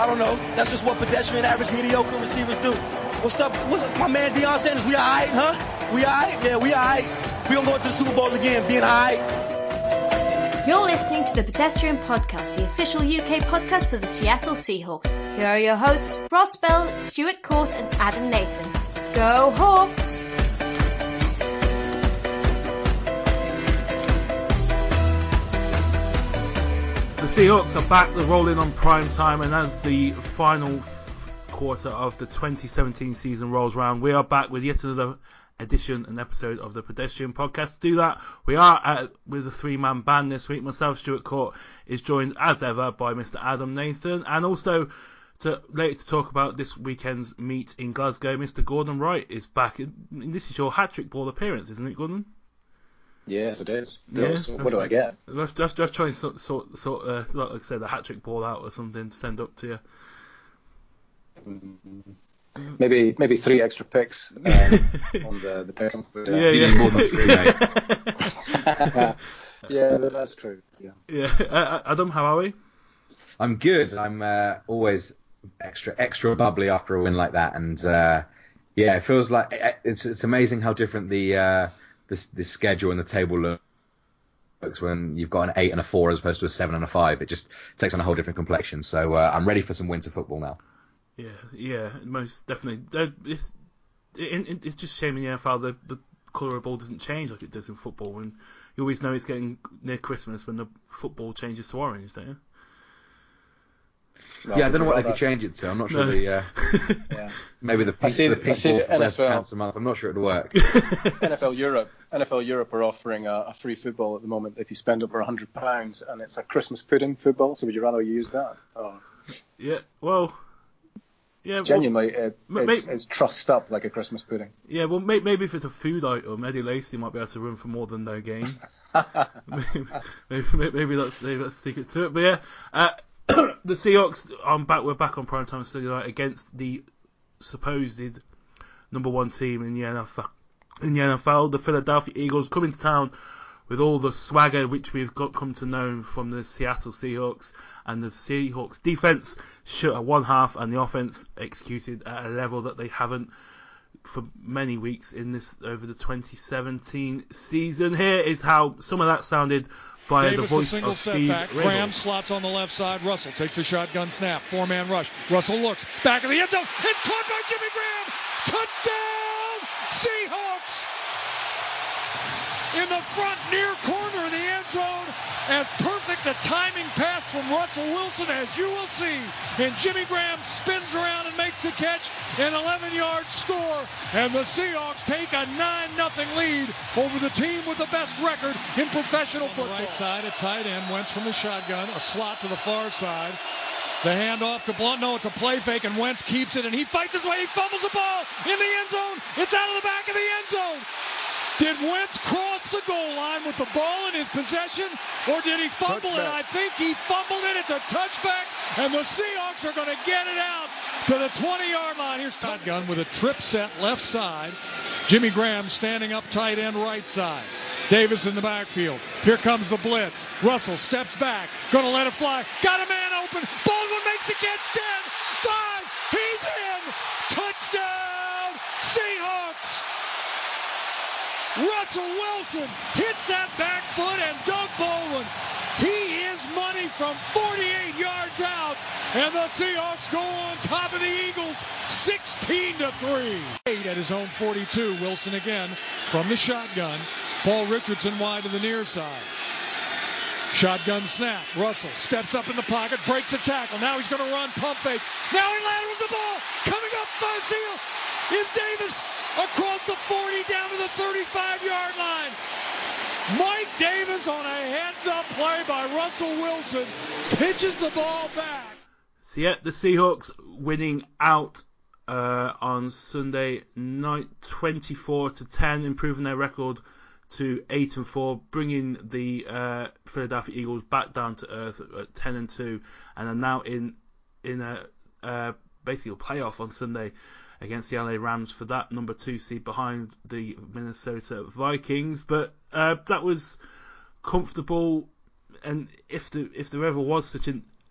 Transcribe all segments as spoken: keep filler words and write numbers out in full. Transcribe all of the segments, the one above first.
I don't know. That's just what pedestrian, average, mediocre receivers do. What's up? What's up? My man Deion Sanders, we all right, huh? We all right? Yeah, we all right. We gonna go to the Super Bowl again, being all right. You're listening to the Pedestrian Podcast, the official U K podcast for the Seattle Seahawks. Here are your hosts, Ross Bell, Stuart Court and Adam Nathan. Go Hawks! The Seahawks are back, they're rolling on prime time, and as the final f- quarter of the twenty seventeen season rolls around, we are back with yet another edition and episode of the Pedestrian Podcast. To do that, we are at, with a three-man band this week. Myself, Stuart Court, is joined as ever by Mister Adam Nathan, and also to later to talk about this weekend's meet in Glasgow, Mister Gordon Wright is back. This is your hat-trick ball appearance, isn't it, Gordon? Yes, it is. Yeah, so what do I get? Just, just, just try and sort, sort, sort uh, like I said, a hat-trick ball out or something to send up to you. Maybe, maybe three extra picks um, on the the pick. But, uh, yeah, yeah. more than three, mate. Yeah, that's true. Yeah. Yeah. Uh, Adam, how are we? I'm good. I'm uh, always extra, extra bubbly after a win like that, and uh, yeah, it feels like it's it's amazing how different the. Uh, The, the schedule and the table looks when you've got an eight and a four as opposed to a seven and a five. It just takes on a whole different complexion. So uh, I'm ready for some winter football now. Yeah, yeah, most definitely. It's it, it's just a shame in the N F L the the colour of ball doesn't change like it does in football, and you always know it's getting near Christmas when the football changes to orange, don't you? Well, yeah, I don't know what they could change it to. I'm not sure. No. The uh, yeah. Maybe the pink, see, the pink ball for breast cancer month. I'm not sure it'll work. N F L Europe, N F L Europe are offering a, a free football at the moment if you spend over a hundred pounds, and it's a Christmas pudding football. So would you rather use that? Oh. Yeah, well, yeah, genuinely, well, it, it's, it's trussed up like a Christmas pudding. Yeah, well, maybe if it's a food item, Eddie Lacy might be able to run for more than no gain. maybe, maybe, maybe that's maybe that's the secret to it. But yeah. Uh, the Seahawks, I'm back. We're back on primetime Sunday night against the supposed number one team in the N F L. In the N F L, the Philadelphia Eagles come into town with all the swagger which we've got come to know from the Seattle Seahawks, and the Seahawks defense shut at one half, and the offense executed at a level that they haven't for many weeks in this over the twenty seventeen season. Here is how some of that sounded. By Davis, the voice a single of setback. Steve Graham slots on the left side. Russell takes the shotgun snap. Four-man rush. Russell looks back of the end zone. It's caught by Jimmy Graham. Touchdown, Seahawks! In the front near corner of the end zone. As perfect a timing pass from Russell Wilson as you will see. And Jimmy Graham spins around and makes the catch. An eleven-yard score. And the Seahawks take a nine nothing lead over the team with the best record in professional football. On the right side, at tight end, Wentz from the shotgun. A slot to the far side. The handoff to Blunt. No, it's a play fake, and Wentz keeps it, and he fights his way. He fumbles the ball in the end zone. It's out of the back of the end zone. Did Wentz cross the goal line with the ball in his possession, or did he fumble touchback. it? I think he fumbled it. It's a touchback, and the Seahawks are going to get it out to the twenty-yard line. Here's shotgun with a trip set left side. Jimmy Graham standing up tight end right side. Davis in the backfield. Here comes the blitz. Russell steps back. Going to let it fly. Got a man open. Baldwin makes the catch. ten, five. He's in. Touchdown, Seahawks. Russell Wilson hits that back foot, and Doug Baldwin, he is money from forty-eight yards out, and the Seahawks go on top of the Eagles sixteen to three. Eight at his own forty-two. Wilson again from the shotgun. Paul Richardson wide to the near side. Shotgun snap. Russell steps up in the pocket, breaks a tackle. Now he's going to run, pump fake. Now he laterals the ball. Coming up, five seal is Davis across the forty down to the thirty-five-yard line. Mike Davis on a heads-up play by Russell Wilson pitches the ball back. So yeah, the Seahawks winning out uh, on Sunday night, twenty-four to ten, improving their record to eight and four, bringing the uh, Philadelphia Eagles back down to earth at ten and two, and are now in in a uh, basically a playoff on Sunday against the L A Rams for that number two seed behind the Minnesota Vikings. But uh, that was comfortable, and if the if there ever was such an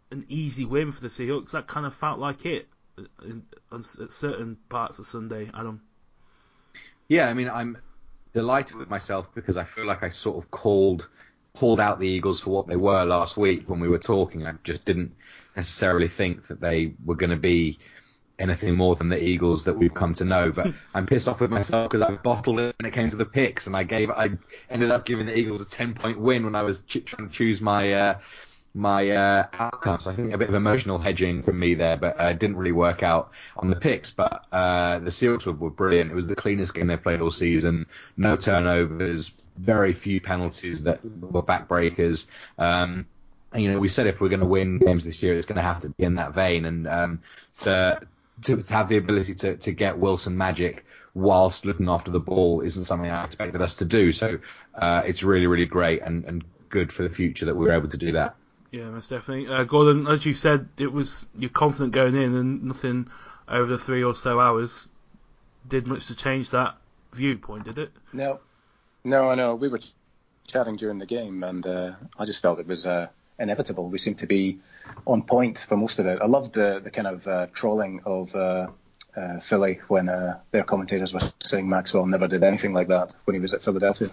an easy win for the Seahawks. That kind of felt like it in, on, at certain parts of Sunday, Adam. Yeah, I mean, I'm delighted with myself because I feel like I sort of called called out the Eagles for what they were last week when we were talking. I just didn't necessarily think that they were going to be anything more than the Eagles that we've come to know. But I'm pissed off with myself because I bottled it when it came to the picks, and I gave I ended up giving the Eagles a ten point win when I was ch- trying to choose my uh, my uh, outcome. So I think a bit of emotional hedging from me there, but uh, it didn't really work out on the picks. But uh, the Seahawks were, were brilliant. It was the cleanest game they played all season. No turnovers, very few penalties that were backbreakers. Um, and, you know, we said if we're going to win games this year, it's going to have to be in that vein. And um, to to have the ability to, to get Wilson magic whilst looking after the ball isn't something I expected us to do. So uh, it's really, really great and, and good for the future that we were able to do that. Yeah, most definitely. Uh, Gordon, as you said, it was you're confident going in, and nothing over the three or so hours did much to change that viewpoint, did it? No, no, I know. We were chatting during the game, and uh, I just felt it was uh, inevitable. We seemed to be on point for most of it. I loved the the kind of uh, trolling of uh, uh, Philly when uh, their commentators were saying Maxwell never did anything like that when he was at Philadelphia.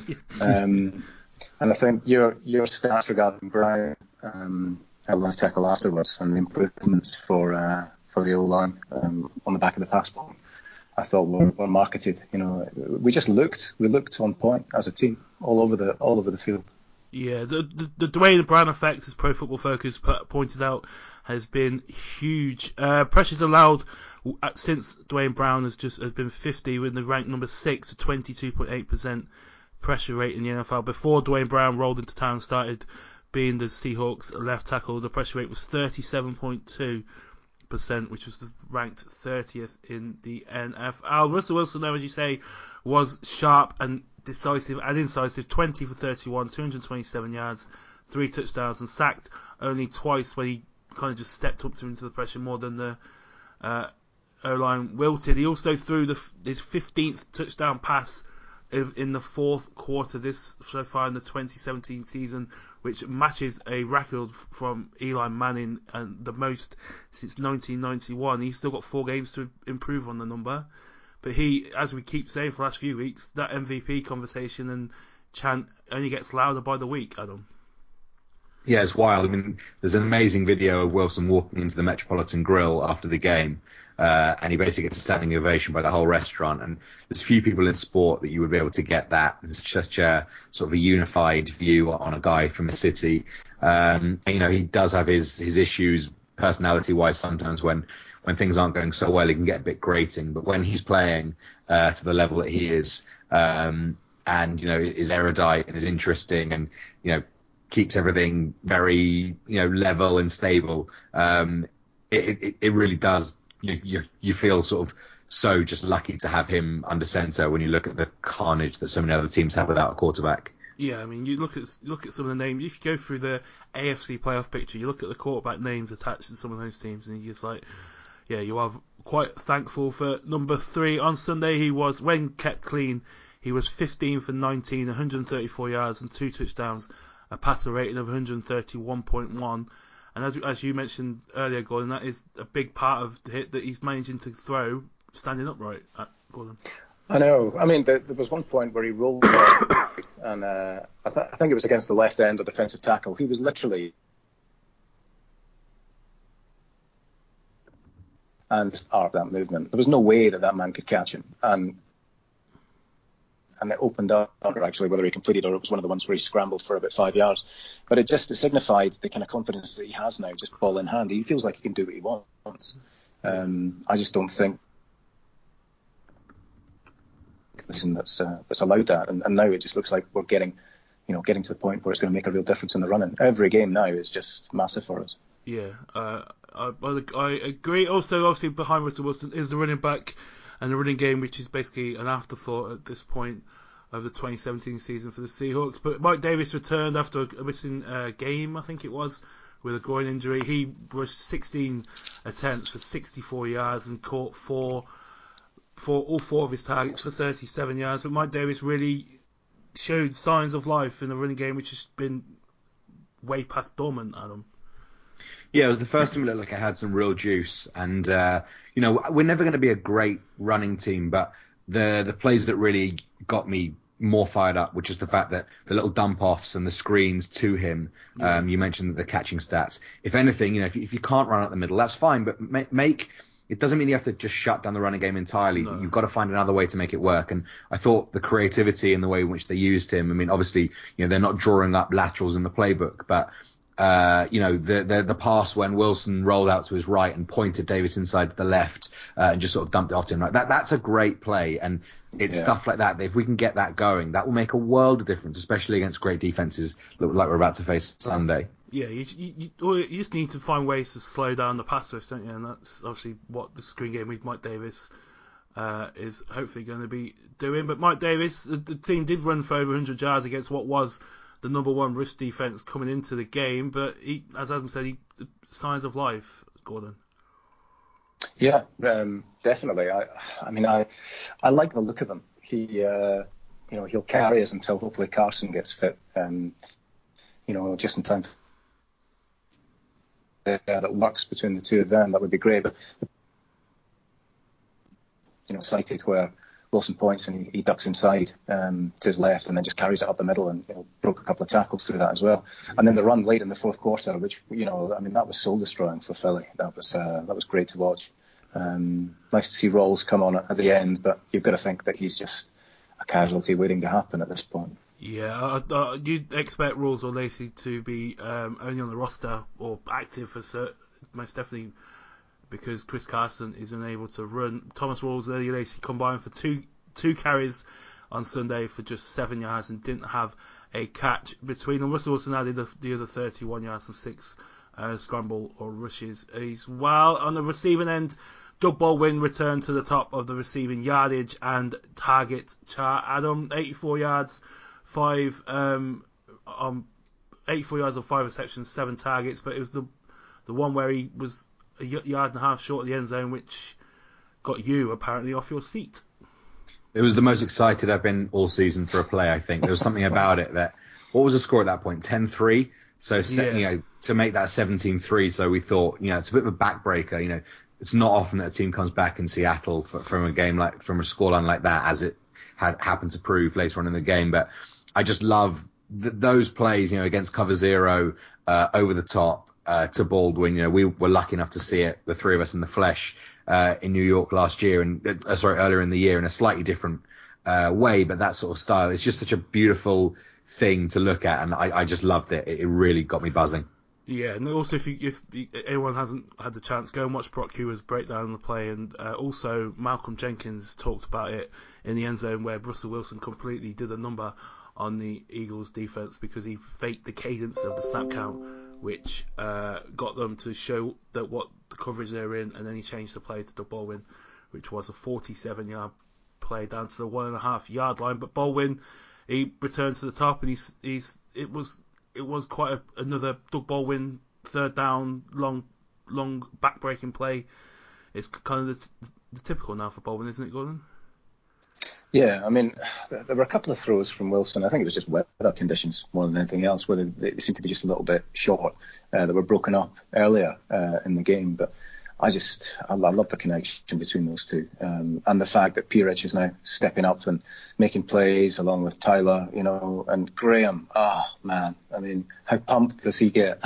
um, and I think your your stats regarding Brown um, at left tackle afterwards and the improvements for uh, for the O-line um, on the back of the pass ball, I thought were, were marketed. You know, we just looked we looked on point as a team all over the all over the field. Yeah, the the, the Dwayne Brown effect, as Pro Football Focus pointed out, has been huge. Uh, pressures allowed since Dwayne Brown has just has been fifty, with the rank number six to twenty-two point eight percent pressure rate in the N F L. Before Dwayne Brown rolled into town and started being the Seahawks left tackle, the pressure rate was thirty-seven point two percent, which was ranked thirtieth in the N F L. Russell Wilson, though, as you say, was sharp and decisive and incisive. twenty for thirty-one, two hundred twenty-seven yards, three touchdowns, and sacked only twice when he kind of just stepped up to into the pressure more than the uh, O-line wilted. He also threw the, his fifteenth touchdown pass in the fourth quarter this so far in the twenty seventeen season, which matches a record from Eli Manning and the most since nineteen ninety-one. He's still got four games to improve on the number, but he, as we keep saying for the last few weeks, that M V P conversation and chant only gets louder by the week, Adam. Yeah, it's wild. I mean, there's an amazing video of Wilson walking into the Metropolitan Grill after the game, uh, and he basically gets a standing ovation by the whole restaurant. And there's few people in sport that you would be able to get that. It's such a sort of a unified view on a guy from a city. Um, and, you know, he does have his his issues personality-wise sometimes when when things aren't going so well. He can get a bit grating, but when he's playing uh, to the level that he is, um, and you know, is erudite and is interesting, and you know, keeps everything very, you know, level and stable. Um, it, it, it really does. You, you you feel sort of so just lucky to have him under center when you look at the carnage that so many other teams have without a quarterback. Yeah, I mean, you look at look at some of the names. If you go through the A F C playoff picture, you look at the quarterback names attached to some of those teams, and you're just like, yeah, you are quite thankful for number three. On Sunday, he was, when kept clean, he was fifteen for nineteen, one hundred thirty-four yards and two touchdowns, a passer rating of one hundred thirty-one point one. And as as you mentioned earlier, Gordon, that is a big part of the hit that he's managing to throw standing upright. At Gordon. I know. I mean, there, there was one point where he rolled out, and uh, I, th- I think it was against the left end of defensive tackle. He was literally and part of that movement. There was no way that that man could catch him, and and it opened up actually whether he completed or it was one of the ones where he scrambled for about five yards. But it just it signified the kind of confidence that he has now, just ball in hand. He feels like he can do what he wants. Um, I just don't think that's uh, that's allowed that, and, and now it just looks like we're getting, you know, getting to the point where it's going to make a real difference in the running. Every game now is just massive for us. Yeah, uh, I, I agree. Also, obviously behind Russell Wilson is the running back and the running game, which is basically an afterthought at this point of the twenty seventeen season for the Seahawks. But Mike Davis returned after a missing uh, game, I think it was, with a groin injury. He rushed sixteen attempts for sixty-four yards and caught four, four, all four of his targets for thirty-seven yards. But Mike Davis really showed signs of life in the running game, which has been way past dormant, Adam. Yeah, it was the first time it looked like it had some real juice. And, uh, you know, we're never going to be a great running team, but the the plays that really got me more fired up, which is the fact that the little dump offs and the screens to him. Yeah. Um, you mentioned the catching stats. If anything, you know, if you, if you can't run up the middle, that's fine, but make, make it doesn't mean you have to just shut down the running game entirely. No. You've got to find another way to make it work. And I thought the creativity and the way in which they used him. I mean, obviously, you know, they're not drawing up laterals in the playbook, but Uh, you know, the, the the pass when Wilson rolled out to his right and pointed Davis inside to the left uh, and just sort of dumped it off to him. Like that, that's a great play. And it's yeah. stuff like that, that. If we can get that going, that will make a world of difference, especially against great defenses like we're about to face Sunday. Yeah, you, you, you just need to find ways to slow down the pass rush, don't you? And that's obviously what the screen game with Mike Davis uh, is hopefully going to be doing. But Mike Davis, the, the team did run for over one hundred yards against what was the number one rush defense coming into the game, but he, as Adam said, he, signs of life, Gordon. Yeah, um, definitely. I, I mean, I, I like the look of him. He, uh, you know, he'll carry us until hopefully Carson gets fit. Um, you know, just in time. Uh, that works between the two of them. That would be great. But you know, cited where Wilson points and he, he ducks inside um, to his left and then just carries it up the middle and you know, broke a couple of tackles through that as well. And then the run late in the fourth quarter, which, you know, I mean, that was soul destroying for Philly. That was uh, that was great to watch. Um, nice to see Rawls come on at the end, but you've got to think that he's just a casualty waiting to happen at this point. Yeah, uh, uh, you'd expect Rawls or Lacey to be um, only on the roster or active for certain, most definitely, because Chris Carson is unable to run. Thomas Rawls and Eddie Lacy combined for two two carries on Sunday for just seven yards and didn't have a catch between them. Russell Wilson added the, the other thirty-one yards and six uh, scramble or rushes as well. On the receiving end, Doug Baldwin returned to the top of the receiving yardage and target chart. Adam, eighty-four yards, five um, um, eighty-four yards on five receptions, seven targets, but it was the the one where he was a yard and a half short of the end zone, which got you apparently off your seat. It was the most excited I've been all season for a play, I think. There was something about it that, what was the score at that point? ten three? So, yeah. you know, to make that seventeen three, so we thought, you know, it's a bit of a backbreaker. You know, it's not often that a team comes back in Seattle for, from a game like, from a scoreline like that, as it had happened to prove later on in the game. But I just love th- those plays, you know, against cover zero, uh, over the top, uh, to Baldwin. You know, we were lucky enough to see it, the three of us in the flesh, uh, in New York last year and, uh, sorry, earlier in the year in a slightly different, uh, way, but that sort of style. It's just such a beautiful thing to look at. And I, I just loved it. It really got me buzzing. Yeah, and also if you, if anyone hasn't had the chance, go and watch Brock Huer's breakdown of the play, and uh, also Malcolm Jenkins talked about it in the end zone where Russell Wilson completely did a number on the Eagles defense because he faked the cadence of the snap count, which uh, got them to show that what the coverage they were in, and then he changed the play to Doug Baldwin, which was a forty-seven yard play down to the one and a half yard line. But Baldwin, he returned to the top, and he's he's it was. It was quite a, another Doug Baldwin third down, long, long back-breaking play. It's kind of the, the typical now for Baldwin, isn't it, Gordon? Yeah, I mean, there were a couple of throws from Wilson. I think it was just weather conditions more than anything else, where they, they seemed to be just a little bit short. Uh, they were broken up earlier uh, in the game, but I just, I, I love the connection between those two. Um, and the fact that P-Rich is now stepping up and making plays along with Tyler, you know, and Graham. Oh, man. I mean, how pumped does he get?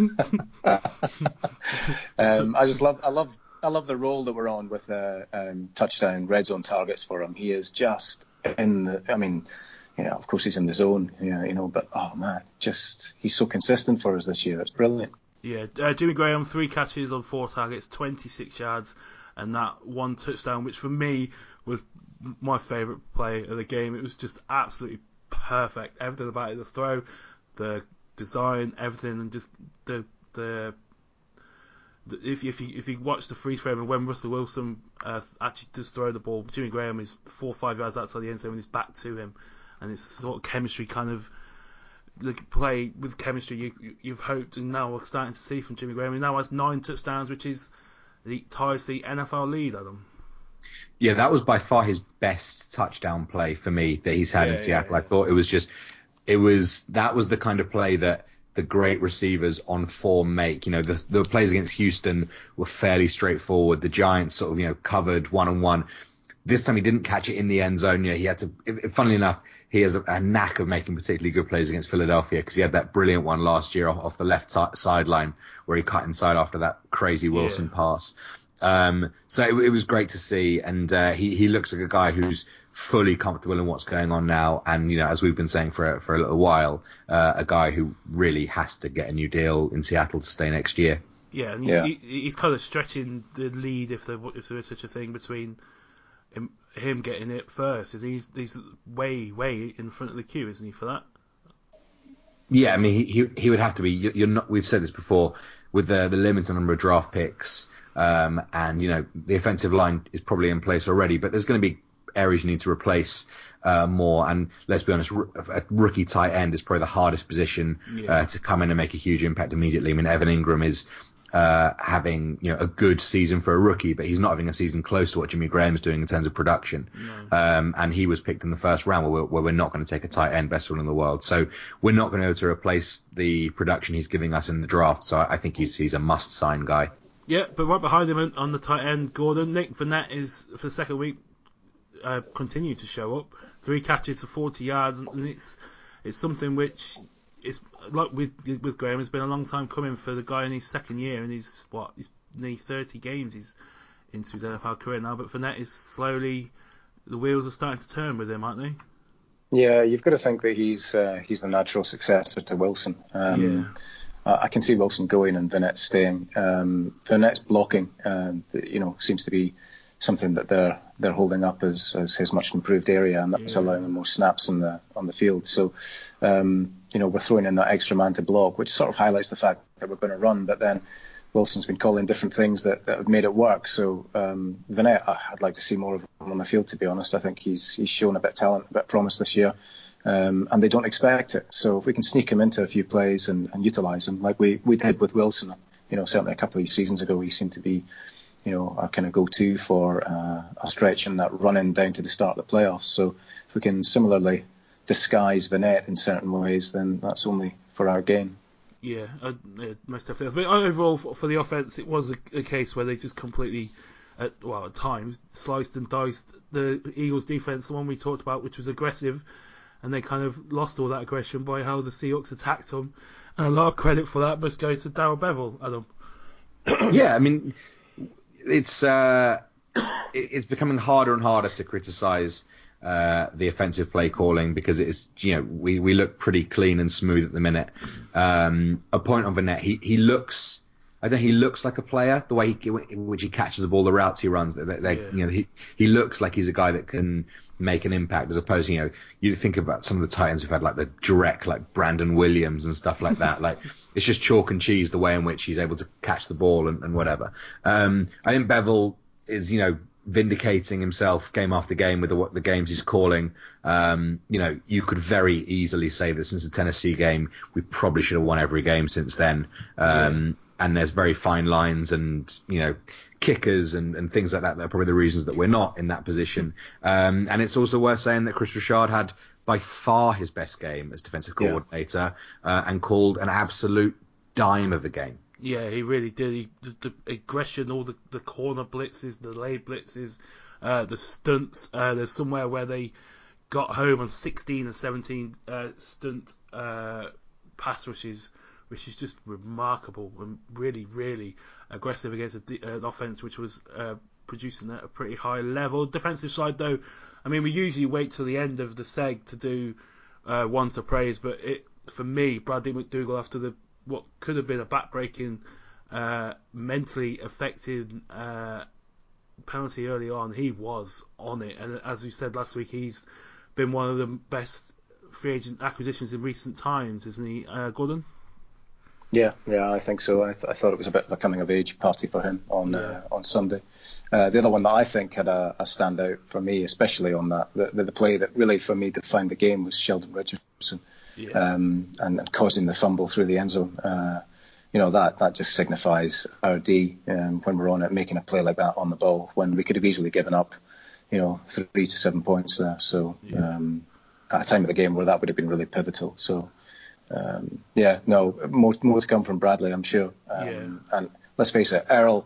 um, I just love, I love, I love the role that we're on with uh, um, touchdown, red zone targets for him. He is just in the, I mean, yeah, of course he's in the zone, yeah, you know, but oh, man, just, he's so consistent for us this year. It's brilliant. Yeah, uh, Jimmy Graham, three catches on four targets, twenty-six yards, and that one touchdown, which for me was my favourite play of the game. It was just absolutely perfect. Everything about it, the throw, the design, everything, and just the the, the if if you if you watch the freeze frame and when Russell Wilson uh, actually does throw the ball, Jimmy Graham is four or five yards outside the end zone with his back to him, and it's sort of chemistry kind of. The play with chemistry you, you've hoped and now we're starting to see from Jimmy Graham. He now has nine touchdowns, which is the ties the N F L lead, Adam. Yeah, that was by far his best touchdown play for me that he's had yeah, in Seattle. Yeah, yeah. I thought it was just, it was, that was the kind of play that the great receivers on form make. You know, the, the plays against Houston were fairly straightforward. The Giants sort of, you know, covered one on one. This time he didn't catch it in the end zone. You know, he had to, funnily enough, he has a, a knack of making particularly good plays against Philadelphia, because he had that brilliant one last year off, off the left si- sideline where he cut inside after that crazy Wilson yeah. pass. Um, so it, it was great to see. And, uh, he, he looks like a guy who's fully comfortable in what's going on now. And, you know, as we've been saying for, for a little while, uh, a guy who really has to get a new deal in Seattle to stay next year. Yeah. And he's, yeah. He, he's kind of stretching the lead, if there, if there is such a thing, between him, him getting it first. Is he's, he's way, way in front of the queue, isn't he, for that? Yeah. I mean, he, he, he would have to be. You're not, we've said this before, with the, the limited number of draft picks. Um, and, you know, the offensive line is probably in place already, but there's going to be areas you need to replace uh, more. And let's be honest, a rookie tight end is probably the hardest position yeah. uh, to come in and make a huge impact immediately. I mean, Evan Ingram is uh, having, you know, a good season for a rookie, but he's not having a season close to what Jimmy Graham's doing in terms of production. No. Um, and he was picked in the first round, where we're, where we're not going to take a tight end, best one in the world. So we're not going to be able to replace the production he's giving us in the draft. So I think he's he's a must-sign guy. Yeah, but right behind him on the tight end, Gordon, Nick Vannett is, for the second week, uh, continued to show up. Three catches for forty yards, and it's it's something which is, like with with Graham, it's been a long time coming for the guy in his second year, and he's, what, he's nearly thirty games he's into his N F L career now, but Vannett is slowly, the wheels are starting to turn with him, aren't they? Yeah, you've got to think that he's uh, he's the natural successor to Wilson. Um, yeah. Uh, I can see Wilson going and Vannett staying. Um, Vannett's blocking, uh, you know, seems to be something that they're they're holding up as, as his much improved area, and that's yeah. allowing him more snaps on the on the field. So, um, you know, we're throwing in that extra man to block, which sort of highlights the fact that we're going to run. But then Wilson's been calling different things that, that have made it work. So um, Vannett, I'd like to see more of him on the field. To be honest, I think he's he's shown a bit of talent, a bit of promise this year. Um, and they don't expect it. So if we can sneak him into a few plays and, and utilise him, like we, we did with Wilson, you know, certainly a couple of seasons ago, he seemed to be, you know, our kind of go-to for uh, a stretch and that run-in down to the start of the playoffs. So if we can similarly disguise Vannett in certain ways, then that's only for our gain. Yeah, uh, yeah most definitely. But overall, for, for the offense, it was a, a case where they just completely, at, well, at times, sliced and diced the Eagles' defense, the one we talked about, which was aggressive. And they kind of lost all that aggression by how the Seahawks attacked them. And a lot of credit for that must go to Darrell Bevell, Adam. Yeah, I mean, it's uh, it's becoming harder and harder to criticise uh, the offensive play calling, because it's, you know, we, we look pretty clean and smooth at the minute. Um, a point on Vannett, he he looks, I think he looks like a player, the way he, in which he catches the ball, the routes he runs. They, they, yeah. You know, he he looks like he's a guy that can make an impact, as opposed to, you know, you think about some of the Titans who've had like the direct, like Brandon Williams and stuff like that. Like, it's just chalk and cheese the way in which he's able to catch the ball and, and whatever. Um, I think Bevell is, you know, vindicating himself game after game with the, the games he's calling. Um, you know, you could very easily say that since the Tennessee game, we probably should have won every game since then. Um, yeah. And there's very fine lines and, you know, kickers and, and things like that. That are probably the reasons that we're not in that position. Um, and it's also worth saying that Chris Richard had by far his best game as defensive coordinator, yeah. uh, and called an absolute dime of a game. Yeah, he really did. He, the, the aggression, all the, the corner blitzes, the late blitzes, uh, the stunts. Uh, there's somewhere where they got home on sixteen or seventeen uh, stunt uh, pass rushes, which is just remarkable and really, really aggressive against a, an offense which was uh, producing at a pretty high level. Defensive side, though, I mean, we usually wait till the end of the seg to do uh, one to praise, but it, for me, Bradley McDougall, after the what could have been a backbreaking, uh, mentally affected uh, penalty early on, he was on it. And as we said last week, he's been one of the best free agent acquisitions in recent times, isn't he, uh, Gordon? Yeah, yeah, I think so. I, th- I thought it was a bit of a coming of age party for him on yeah. uh, on Sunday. Uh, the other one that I think had a, a standout for me, especially on that, the, the, the play that really for me defined the game, was Sheldon Richardson. Yeah. Um, and, and causing the fumble through the end zone. Uh, you know, that, that just signifies our D um, when we're on it, making a play like that on the ball, when we could have easily given up, you know, three to seven points there. So yeah. um, at a time of the game where that would have been really pivotal. So um, yeah, no, more more to come from Bradley, I'm sure. Um, Yeah. And let's face it, Earl.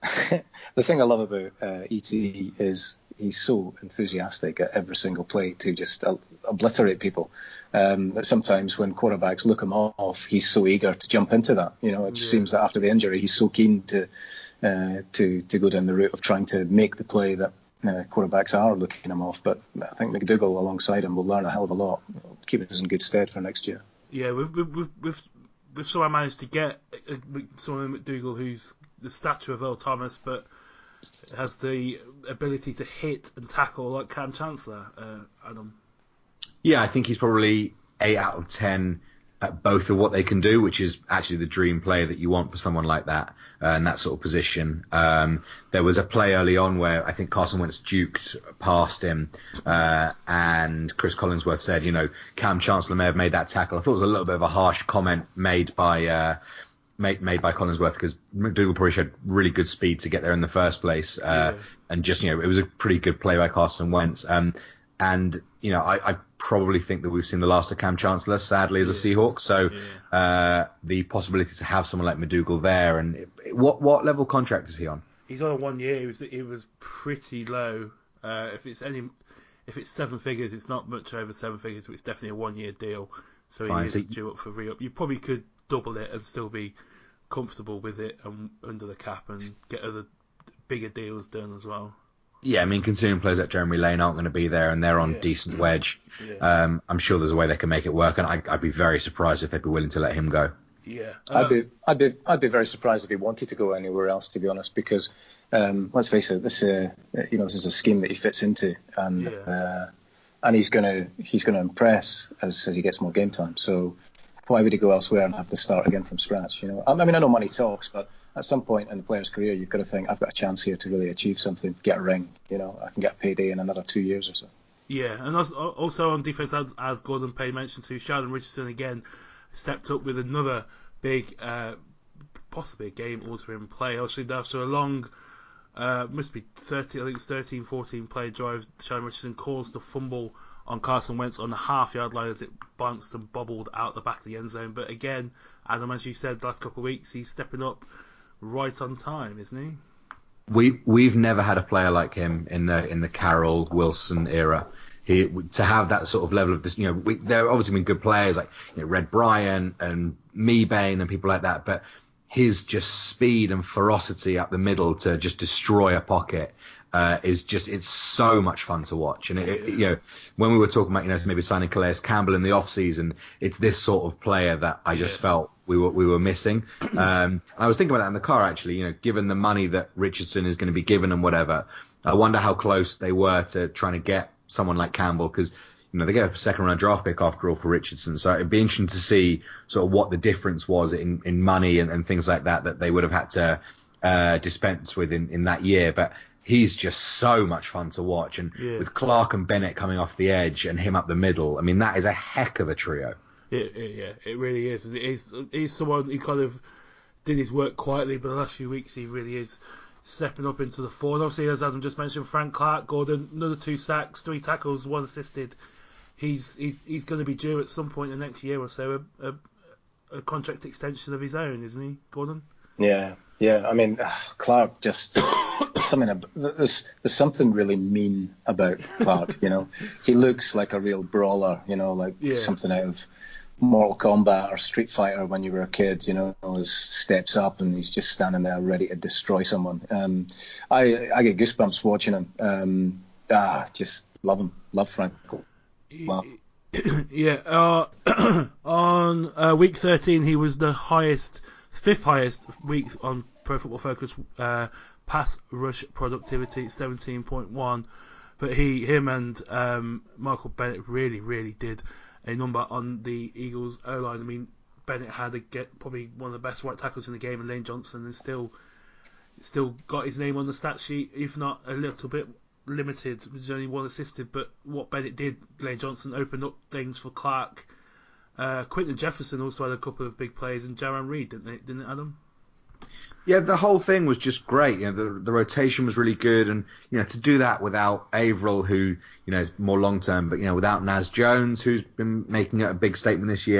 The thing I love about uh, E T is he's so enthusiastic at every single play to just uh, obliterate people. Um, that sometimes when quarterbacks look him off, he's so eager to jump into that. You know, it just Yeah. seems that after the injury, he's so keen to uh, to to go down the route of trying to make the play that uh, quarterbacks are looking him off. But I think McDougall alongside him will learn a hell of a lot, keeping us in good stead for next year. Yeah, we've we've we've, we've somehow managed to get uh, someone in McDougall who's the stature of Earl Thomas, but has the ability to hit and tackle like Cam Chancellor. Uh, Adam. Yeah, I think he's probably eight out of ten at both of what they can do, which is actually the dream player that you want for someone like that uh, in that sort of position. Um, there was a play early on where I think Carson Wentz duked past him, uh, and Chris Collinsworth said, you know, Cam Chancellor may have made that tackle. I thought it was a little bit of a harsh comment made by uh, made, made by Collinsworth, because McDougall probably showed really good speed to get there in the first place, uh, Yeah. and just, you know, it was a pretty good play by Carson Wentz. Um, and you know, I, I probably think that we've seen the last of Cam Chancellor, sadly, as a Yeah. Seahawk. So Yeah. uh, the possibility to have someone like McDougall there, and it, it- what what level contract is he on? He's on a one year. It was it was pretty low. Uh, if it's any, if it's seven figures, it's not much over seven figures, but it's definitely a one year deal. So Fine, he is so- due up for re-up. You probably could double it and still be comfortable with it and under the cap and get other bigger deals done as well. Yeah, I mean, considering players like Jeremy Lane aren't going to be there and they're on Yeah. decent wedge, Yeah. um, I'm sure there's a way they can make it work, and I, I'd be very surprised if they'd be willing to let him go. Yeah. I'd Uh, be, I'd be, I'd be very surprised if he wanted to go anywhere else, to be honest, because um, let's face it, this, uh, you know, this is a scheme that he fits into, and Yeah. uh, and he's gonna, he's gonna impress as as he gets more game time. So why would he go elsewhere and have to start again from scratch? You know, I mean, I know money talks, but at some point in the player's career, you've got to think, I've got a chance here to really achieve something, get a ring. You know, I can get a payday in another two years or so. Yeah, and also, also on defense, as, as Gordon Payne mentioned too, Sheldon Richardson again stepped up with another big, uh, possibly a game-altering play. Actually, after a long, uh, must be thirty, I think it's thirteen, fourteen play drive, Sheldon Richardson caused the fumble on Carson Wentz on the half-yard line as it bounced and bobbled out the back of the end zone. But again, Adam, as you said, the last couple of weeks, he's stepping up right on time, isn't he? We we've never had a player like him in the in the Carroll Wilson era. He to have that sort of level of this, you know, we, there have obviously been good players like, you know, Red Bryant and Mebane and people like that, but his just speed and ferocity up the middle to just destroy a pocket uh, is just, it's so much fun to watch. And it, it, you know, when we were talking about, you know, maybe signing Calais Campbell in the off season, it's this sort of player that I just Yeah. felt we were we were missing. Um, I was thinking about that in the car actually. You know, given the money that Richardson is going to be given and whatever, I wonder how close they were to trying to get someone like Campbell, because you know they get a second round draft pick after all for Richardson. So it'd be interesting to see sort of what the difference was in, in money and, and things like that that they would have had to uh, dispense with in, in that year. But he's just so much fun to watch, and Yeah. with Clark and Bennett coming off the edge and him up the middle, I mean that is a heck of a trio. It, it, yeah, it really is. It is. He's someone who kind of did his work quietly, but the last few weeks he really is stepping up into the fore. And obviously, as Adam just mentioned, Frank Clark, Gordon, another two sacks, three tackles, one assisted. He's he's he's going to be due at some point in the next year or so a, a, a contract extension of his own, isn't he, Gordon? Yeah, yeah. I mean, Clark just something. ab- There's there's something really mean about Clark. You know, he looks like a real brawler. You know, like Yeah. something out of Mortal Kombat or Street Fighter when you were a kid. You know, he steps up and he's just standing there ready to destroy someone. Um, I I get goosebumps watching him. Um, ah, just love him. Love Frank. Wow. Yeah. Uh, on uh, week thirteen, he was the highest, fifth highest week on Pro Football Focus uh, pass rush productivity, seventeen point one. But he, him, and um, Michael Bennett really, really did a number on the Eagles O line. I mean, Bennett had a get probably one of the best right tackles in the game, and Lane Johnson, and still, still got his name on the stat sheet, if not a little bit limited. There's only one assisted, but what Bennett did, Lane Johnson opened up things for Clark. Uh, Quinton Jefferson also had a couple of big plays, and Jaron Reed, didn't they? Didn't it, Adam? Yeah, the whole thing was just great. You know, the the rotation was really good, and you know, to do that without Averill, who you know is more long term, but you know, without Naz Jones, who's been making a big statement this year,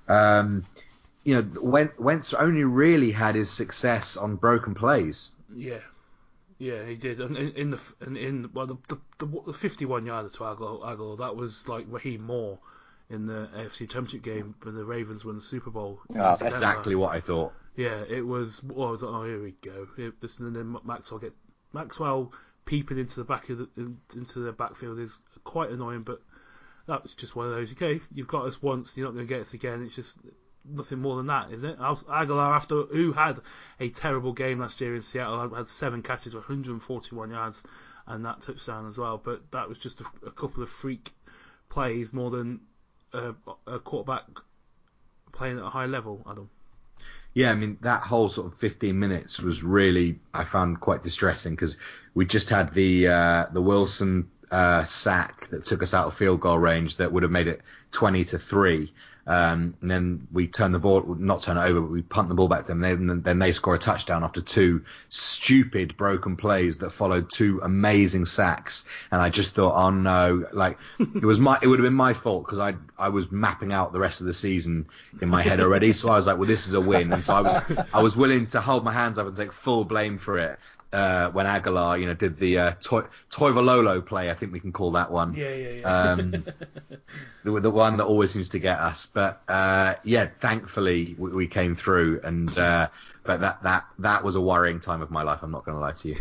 Um, you know, Wentz only really had his success on broken plays. Yeah, yeah, he did. And in, in the in, in well, the, the the fifty-one yarder to Aguilar, that was like Raheem Moore in the A F C Championship game when the Ravens won the Super Bowl. Oh, that's exactly what I thought. Yeah, it was. Well, I was like, oh, here we go. It, this, and then Maxwell gets Maxwell peeping into the back of the, in, into the backfield is quite annoying, but that was just one of those. Okay, you've got us once, you're not going to get us again. It's just nothing more than that, is it? Aguilar, after who had a terrible game last year in Seattle, had seven catches, one hundred forty-one yards, and that touchdown as well. But that was just a, a couple of freak plays more than a, a quarterback playing at a high level, Adam. Yeah, I mean, that whole sort of fifteen minutes was really, I found quite distressing because we just had the uh, the Wilson uh, sack that took us out of field goal range that would have made it twenty to three. Um, and then we turn the ball, not turn it over, but we punt the ball back to them. Then, then they score a touchdown after two stupid broken plays that followed two amazing sacks. And I just thought, oh no, like it was my, it would have been my fault because I, I was mapping out the rest of the season in my head already. So I was like, well, this is a win. And so I was, I was willing to hold my hands up and take full blame for it. Uh, when Aguilar, you know, did the uh, Toy Toivololo play, I think we can call that one. Yeah, yeah, yeah. Um, the, the one that always seems to get us. But uh, yeah, thankfully we, we came through. And uh, but that, that that was a worrying time of my life. I'm not going to lie to you.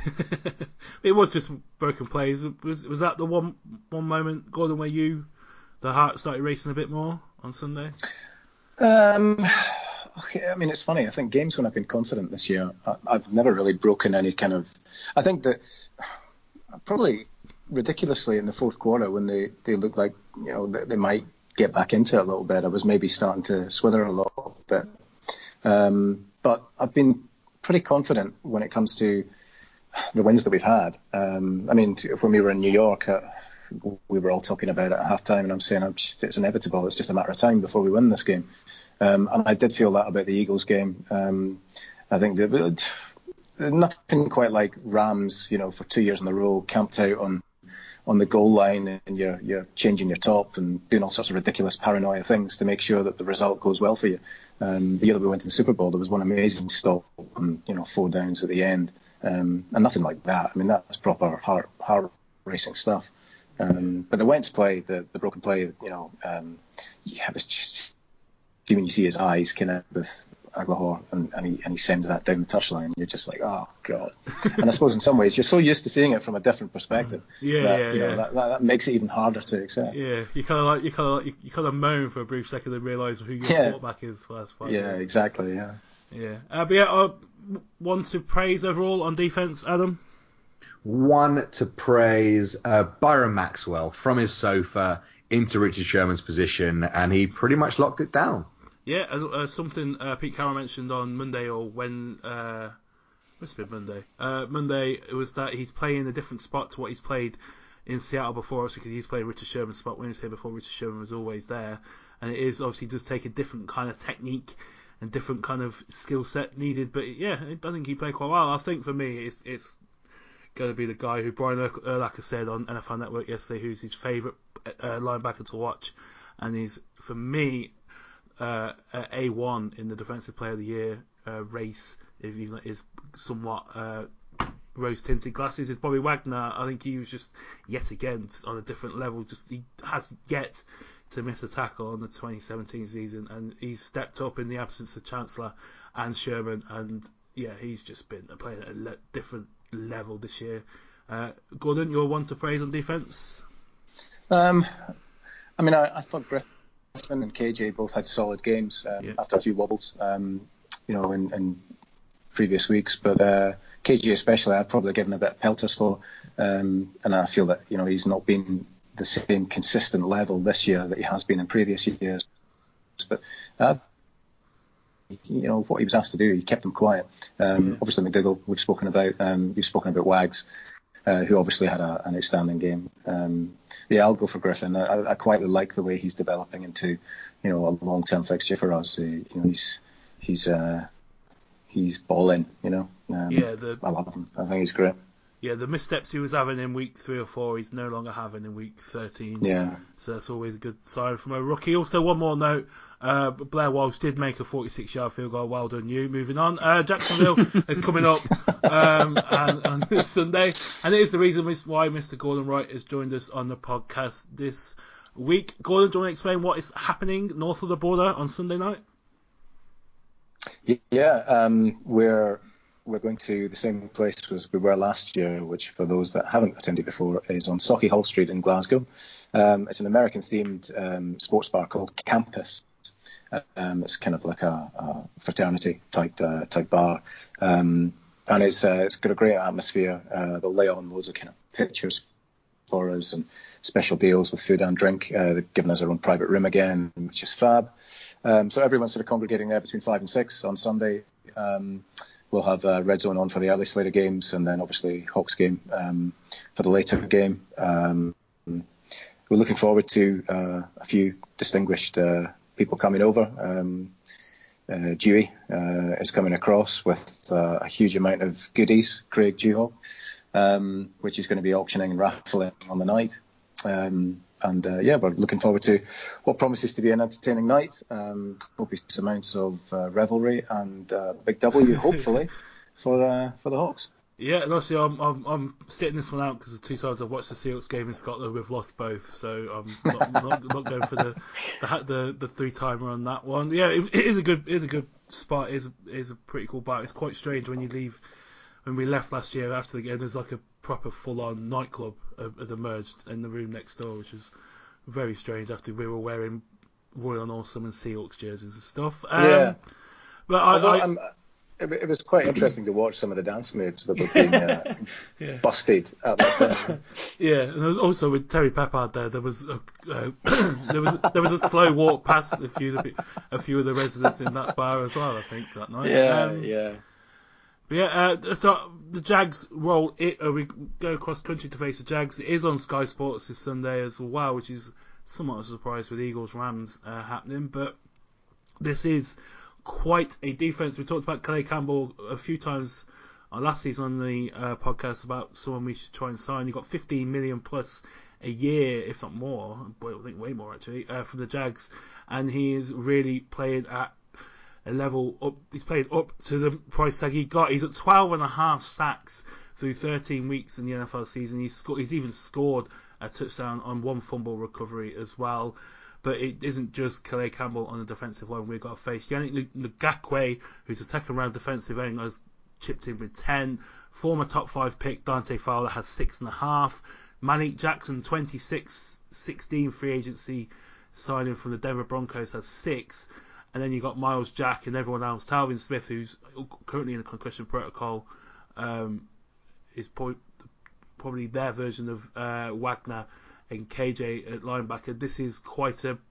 It was just broken plays. Was was that the one one moment, Gordon, where you the heart started racing a bit more on Sunday? Um. Okay, I mean, it's funny. I think games when I've been confident this year, I, I've never really broken any kind of. I think that probably ridiculously in the fourth quarter when they, they looked like, you know, they, they might get back into it a little bit, I was maybe starting to swither a little bit. Um, but I've been pretty confident when it comes to the wins that we've had. Um, I mean, when we were in New York, uh, we were all talking about it at halftime, and I'm saying I'm just, it's inevitable. It's just a matter of time before we win this game. Um, and I did feel that about the Eagles game. Um, I think that nothing quite like Rams, you know, for two years in a row, camped out on on the goal line, and you're you're changing your top and doing all sorts of ridiculous paranoia things to make sure that the result goes well for you. Um, the year that we went to the Super Bowl, there was one amazing stop and, you know, four downs at the end, um, and nothing like that. I mean, that's proper heart heart racing stuff. Um, but the Wentz play, the the broken play, you know, um, yeah, it was just. When you see his eyes kind of with Aguilar and, and, he, and he sends that down the touchline, you're just like, oh god. And I suppose in some ways you're so used to seeing it from a different perspective. Yeah, that, yeah, you know, yeah. That, that, that makes it even harder to accept. Yeah, you kind of like you kind of like, you, you kind of moan for a brief second and realise who your yeah. quarterback is. For last five yeah, years. exactly. Yeah. Yeah, uh, but yeah, uh, one to praise overall on defense, Adam. One to praise uh, Byron Maxwell from his sofa into Richard Sherman's position, and he pretty much locked it down. Yeah, uh, something uh, Pete Carroll mentioned on Monday or when uh, must have been Monday. Uh, Monday it was that he's playing a different spot to what he's played in Seattle before, obviously because he's played Richard Sherman's spot when he was here before. Richard Sherman was always there, and it is obviously does take a different kind of technique and different kind of skill set needed. But yeah, I think he played quite well. I think for me, it's it's going to be the guy who Brian Urlacher said on N F L Network yesterday, who's his favourite uh, linebacker to watch, and he's for me. Uh, A one in the Defensive Player of the Year uh, race, if you is somewhat uh, rose-tinted glasses, is Bobby Wagner. I think he was just yet again on a different level. Just he has yet to miss a tackle on the twenty seventeen season, and he's stepped up in the absence of Chancellor and Sherman, and yeah, he's just been playing at a le- different level this year. Uh, Gordon, you're one to praise on defense. Um, I mean, I, I thought Griffin and K J both had solid games um, yeah. after a few wobbles, um, you know, in, in previous weeks. But uh, K J especially, I'd probably given a bit of pelters for, um, and I feel that, you know, he's not been the same consistent level this year that he has been in previous years. But uh, you know what he was asked to do, he kept them quiet. Um, yeah. Obviously, McDougall, we've spoken about. Um, you've spoken about Wags. Uh, who obviously had a, an outstanding game. Um, yeah, I'll go for Griffin. I, I quite like the way he's developing into, you know, a long-term fixture for us. Uh, you know, he's he's uh, he's balling. You know, um, yeah, the, I love him. I think he's great. yeah, the missteps he was having in week three or four, he's no longer having in week thirteen. Yeah. So that's always a good sign from a rookie. Also, one more note: uh, Blair Walsh did make a forty-six yard field goal. Well done, you. Moving on. Uh, Jacksonville is coming up um, and, on this Sunday, and it is the reason why Mister Gordon Wright has joined us on the podcast this week. Gordon, do you want to explain what is happening north of the border on Sunday night? Yeah, um, we're we're going to the same place as we were last year, which for those that haven't attended before is on Sauchiehall Street in Glasgow. Um, it's an American-themed um, sports bar called Campus. Um, it's kind of like a, a fraternity type uh, type bar, um, and it's uh, it's got a great atmosphere. Uh, they'll lay on loads of kind of pictures for us and special deals with food and drink. Uh, they've given us our own private room again, which is fab. Um, so everyone's sort of congregating there between five and six on Sunday. Um, we'll have uh, Red Zone on for the early slate of games, and then obviously Hawks game um, for the later game. Um, we're looking forward to uh, a few distinguished uh, people coming over. Um, uh, Dewey uh, is coming across with uh, a huge amount of goodies, Craig Dewhall, um, which is going to be auctioning and raffling on the night. Um, and uh, yeah, we're looking forward to what promises to be an entertaining night. Um, copious amounts of uh, revelry and uh, big W, hopefully, for uh, for the Hawks. Yeah, and obviously I'm I'm, I'm sitting this one out because the two times I've watched the Seahawks game in Scotland, we've lost both, so I'm not, not, not going for the the the, the three timer on that one. Yeah, it, it is a good it is a good spot. It is a, it is a pretty cool bar. It's quite strange when you leave. When we left last year after the game, there's like a proper full-on nightclub had emerged in the room next door, which was very strange after we were wearing Royal and Awesome and Seahawks jerseys and stuff. Um, yeah, but I, Although, I um, it, it was quite interesting to watch some of the dance moves that were being uh, yeah. busted at that time. Yeah, and there was also with Terry Peppard there, there was a uh, there was there was a slow walk past a few of the, a few of the residents in that bar as well. I think that night. Yeah, um, yeah. Yeah, uh, so the Jags roll it. Uh, we go across country to face the Jags. It is on Sky Sports this Sunday as well, which is somewhat a surprise with Eagles Rams uh, happening. But this is quite a defense. We talked about Calais Campbell a few times uh, last season on the uh, podcast about someone we should try and sign. He got fifteen million plus a year, if not more. I think way more actually uh, from the Jags, and he is really playing at a level up. He's played up to the price tag he got. He's at twelve and a half sacks through thirteen weeks in the N F L season. He's sco- he's even scored a touchdown on one fumble recovery as well. But it isn't just Calais Campbell on the defensive line we've got to face. Yannick Ngakoue, who's a second round defensive end, has chipped in with ten. Former top five pick Dante Fowler has six and a half. Malik Jackson, twenty-six, sixteen free agency signing from the Denver Broncos, has six. And then you got Miles Jack and everyone else. Talvin Smith, who's currently in a concussion protocol, um, is po- probably their version of uh, Wagner and K J at linebacker. This is quite a,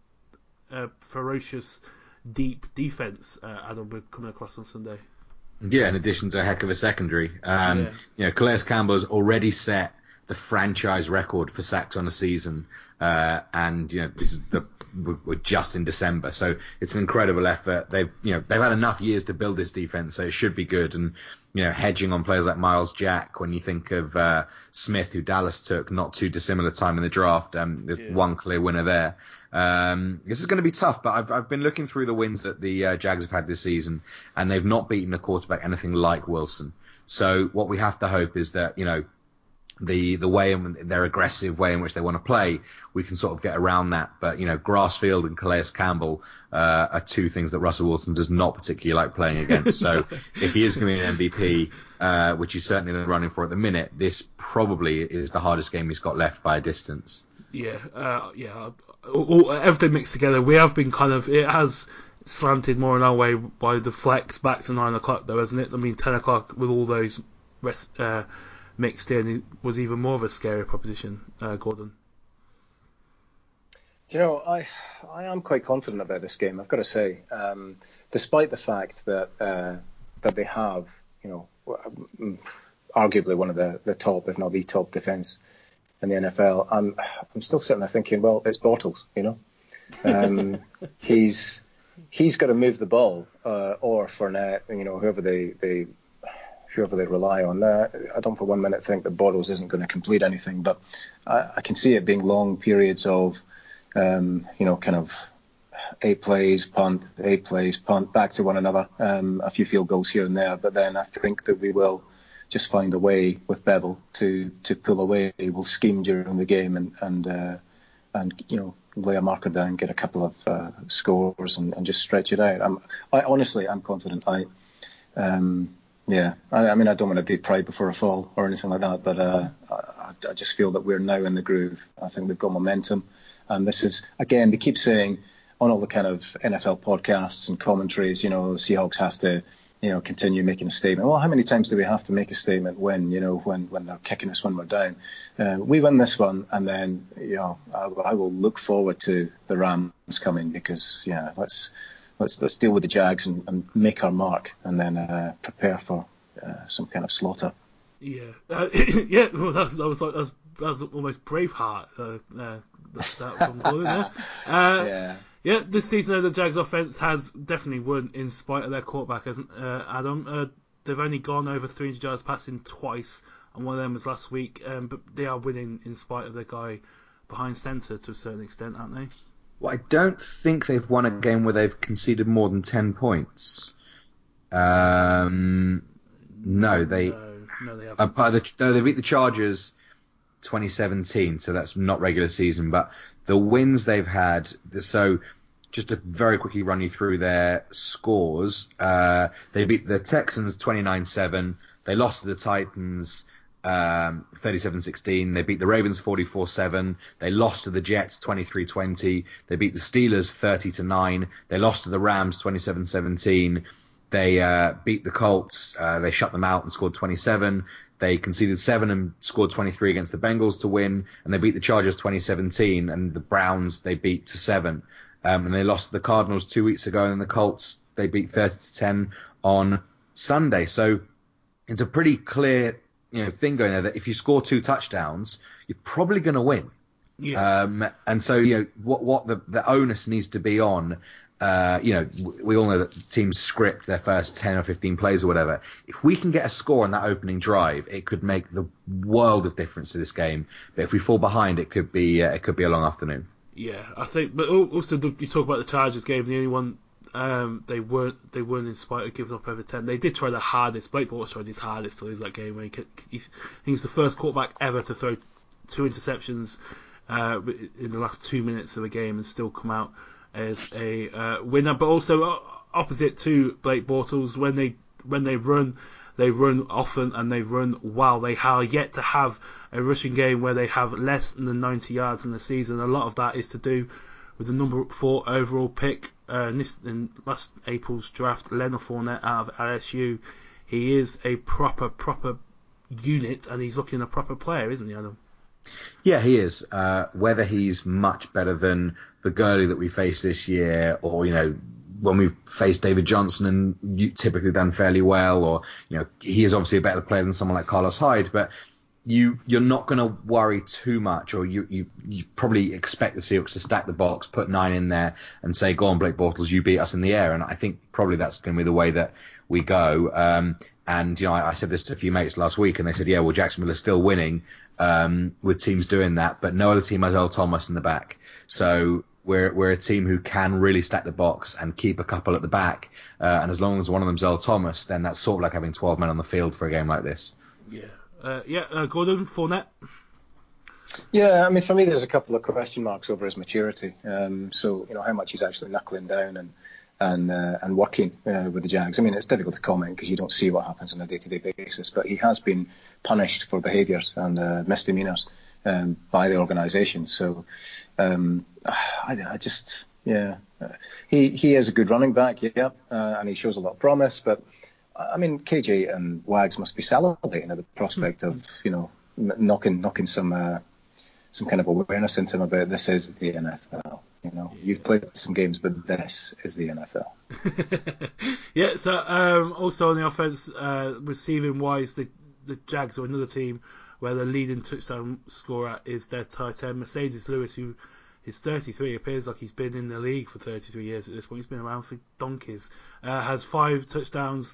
a ferocious, deep defense. Uh, Adam, we're coming across on Sunday. Yeah, in addition to a heck of a secondary. Um, yeah. You know, Calais Campbell's already set the franchise record for sacks on a season, uh, and you know this is the we're just in December, so it's an incredible effort. They've you know they've had enough years to build this defense, so it should be good. And you know, hedging on players like Miles Jack, when you think of uh, Smith, who Dallas took not too dissimilar time in the draft, um, there's Yeah. one clear winner there. Um, this is going to be tough, but I've I've been looking through the wins that the uh, Jags have had this season, and they've not beaten a quarterback anything like Wilson. So what we have to hope is that you know. The the way in their aggressive way in which they want to play, we can sort of get around that. But you know, Grassfield and Calais Campbell uh, are two things that Russell Wilson does not particularly like playing against. So if he is going to be an M V P, uh, which he's certainly running for at the minute, this probably is the hardest game he's got left by a distance. Yeah, uh, yeah. All, all, everything mixed together. We have been kind of it has slanted more in our way by the flex back to nine o'clock, though, hasn't it? I mean, ten o'clock with all those rest. Uh, mixed in, it was even more of a scary proposition, uh, Gordon. Do you know, I I am quite confident about this game, I've got to say. Um, despite the fact that uh, that they have, you know, arguably one of the, the top, if not the top defence in the N F L, I'm I'm still sitting there thinking, well, it's Bortles, you know. Um, he's he's got to move the ball, uh, or Fournette, you know, whoever they, they whoever they rely on. Uh, I don't for one minute think that Bortles isn't going to complete anything, but I, I can see it being long periods of, um, you know, kind of eight plays, punt, eight plays, punt, back to one another, um, a few field goals here and there. But then I think that we will just find a way with Bevel to, to pull away. We'll scheme during the game and and uh, and you know lay a marker down, get a couple of uh, scores, and, and just stretch it out. I'm I, honestly I'm confident. I um, yeah I, I mean I don't want to be pride before a fall or anything like that, but uh, I, I just feel that we're now in the groove. I think we've got momentum, and this is again they keep saying on all the kind of N F L podcasts and commentaries, you know, the Seahawks have to, you know, continue making a statement. Well, how many times do we have to make a statement when, you know, when, when they're kicking us when we're down? Uh, we win this one, and then, you know, I, I will look forward to the Rams coming because, yeah, let's let's let's deal with the Jags and, and make our mark, and then uh, prepare for uh, some kind of slaughter. Yeah, uh, yeah. Well, that's that was like that was, that was almost Braveheart. Uh, uh, that, that from Gordon there. Uh, yeah. Yeah, this season the Jags offense has definitely won in spite of their quarterback, hasn't uh, Adam? Uh, they've only gone over three hundred yards passing twice, and one of them was last week. Um, but they are winning in spite of their guy behind centre to a certain extent, aren't they? Well, I don't think they've won a game where they've conceded more than ten points. Um, no, they. No, no, they haven't. Uh, the, no, they beat the Chargers twenty seventeen, so that's not regular season, but the wins they've had, so just to very quickly run you through their scores, uh, they beat the Texans twenty-nine seven, they lost to the Titans um, thirty-seven sixteen, they beat the Ravens forty-four seven, they lost to the Jets twenty-three twenty, they beat the Steelers thirty to nine, they lost to the Rams twenty-seven seventeen, they uh, beat the Colts, uh, they shut them out and scored twenty-seven, they conceded seven and scored twenty-three against the Bengals to win, and they beat the Chargers twenty seventeen, and the Browns they beat to seven. Um, and they lost to the Cardinals two weeks ago, and the Colts they beat thirty to ten on Sunday. So it's a pretty clear, you know, thing going there that if you score two touchdowns, you're probably going to win. Yeah. Um, and so, you know, what what the, the onus needs to be on. Uh, you know, we all know that teams script their first ten or fifteen plays or whatever. If we can get a score on that opening drive, it could make the world of difference to this game. But if we fall behind, it could be uh, it could be a long afternoon. Yeah, I think. But also, you talk about the Chargers game. The only one um, they weren't they weren't in spite of giving up over ten. They did try their hardest. Blake Bortles tried his hardest to lose that game. Where he, he, he's the first quarterback ever to throw two interceptions uh, in the last two minutes of a game and still come out as a uh, winner. But also uh, opposite to Blake Bortles, when they when they run, they run often and they run well. They are yet to have a rushing game where they have less than ninety yards in the season. A lot of that is to do with the number four overall pick uh, in, this, in last April's draft, Leonard Fournette out of L S U. He is a proper proper unit, and he's looking a proper player, isn't he, Adam? Yeah, he is. Uh, whether he's much better than the Gurley that we faced this year, or, you know, when we've faced David Johnson and you typically done fairly well, or, you know, he is obviously a better player than someone like Carlos Hyde, but you, you're not going to worry too much, or you, you, you probably expect the Seahawks to stack the box, put nine in there, and say, go on, Blake Bortles, you beat us in the air. And I think probably that's going to be the way that we go. Um, and, you know, I, I said this to a few mates last week, and they said, yeah, well, Jacksonville is still winning um, with teams doing that, but no other team has Earl Thomas in the back. So we're we're a team who can really stack the box and keep a couple at the back. Uh, and as long as one of them's Earl Thomas, then that's sort of like having twelve men on the field for a game like this. Yeah. Uh, yeah, uh, Gordon, Fournette? Yeah, I mean, for me, there's a couple of question marks over his maturity. Um, so, you know, how much he's actually knuckling down and and uh, and working uh, with the Jags. I mean, it's difficult to comment because you don't see what happens on a day-to-day basis, but he has been punished for behaviours and uh, misdemeanours um, by the organisation. So um, I, I just, yeah, he he is a good running back, yeah, uh, and he shows a lot of promise. But I mean, K J and Wags must be salivating at the prospect of, you know, knocking knocking some uh, some kind of awareness into him about this is the N F L. You know, you've played some games, but this is the N F L. Yeah, so um, also on the offense, uh, receiving wise, the the Jags are another team where the leading touchdown scorer is their tight end, Mercedes Lewis, who is thirty-three, appears like he's been in the league for thirty-three years at this point. He's been around for donkeys. Uh, has five touchdowns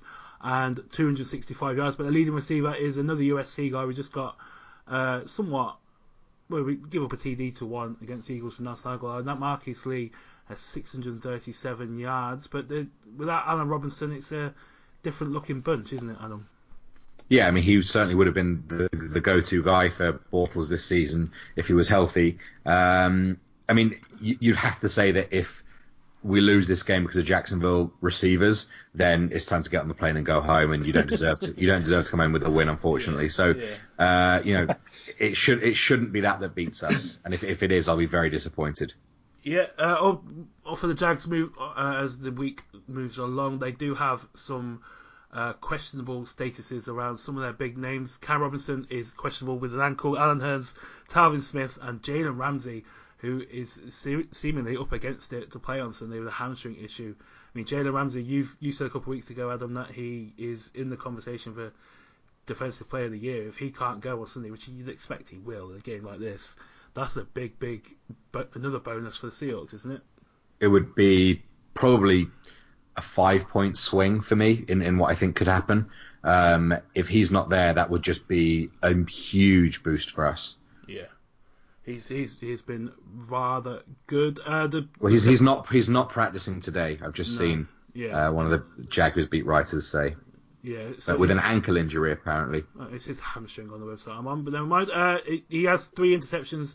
and two hundred sixty-five yards. But the leading receiver is another U S C guy. We just got uh, somewhat, well, we give up a T D to one against the Eagles from that side. And that Marquise Lee has six hundred thirty-seven yards. But the, without Allen Robinson, it's a different looking bunch, isn't it, Adam? Yeah, I mean, he certainly would have been the, the go-to guy for Bortles this season if he was healthy. Um, I mean, you'd have to say that if we lose this game because of Jacksonville receivers, then it's time to get on the plane and go home, and you don't deserve to. You don't deserve to come in with a win, unfortunately. Yeah, so, yeah. Uh, you know, it should it shouldn't be that that beats us, and if if it is, I'll be very disappointed. Yeah. Uh, oh, oh, for the Jags move uh, as the week moves along, they do have some uh, questionable statuses around some of their big names. Cam Robinson is questionable with an ankle. Alan Hearns, Talvin Smith, and Jalen Ramsey, who is se- seemingly up against it to play on Sunday with a hamstring issue. I mean, Jalen Ramsey, you you said a couple of weeks ago, Adam, that he is in the conversation for Defensive Player of the Year. If he can't go on Sunday, which you'd expect he will in a game like this, that's a big, big, but another bonus for the Seahawks, isn't it? It would be probably a five-point swing for me in, in what I think could happen. Um, if he's not there, that would just be a huge boost for us. Yeah. He's he's he's been rather good. Uh, the, well, he's he's not he's not practicing today. I've just no, seen yeah. uh, one of the Jaguars beat writers say. Yeah, so but with he, an ankle injury apparently. It's his hamstring on the website I'm on, but never mind. Uh, he has three interceptions,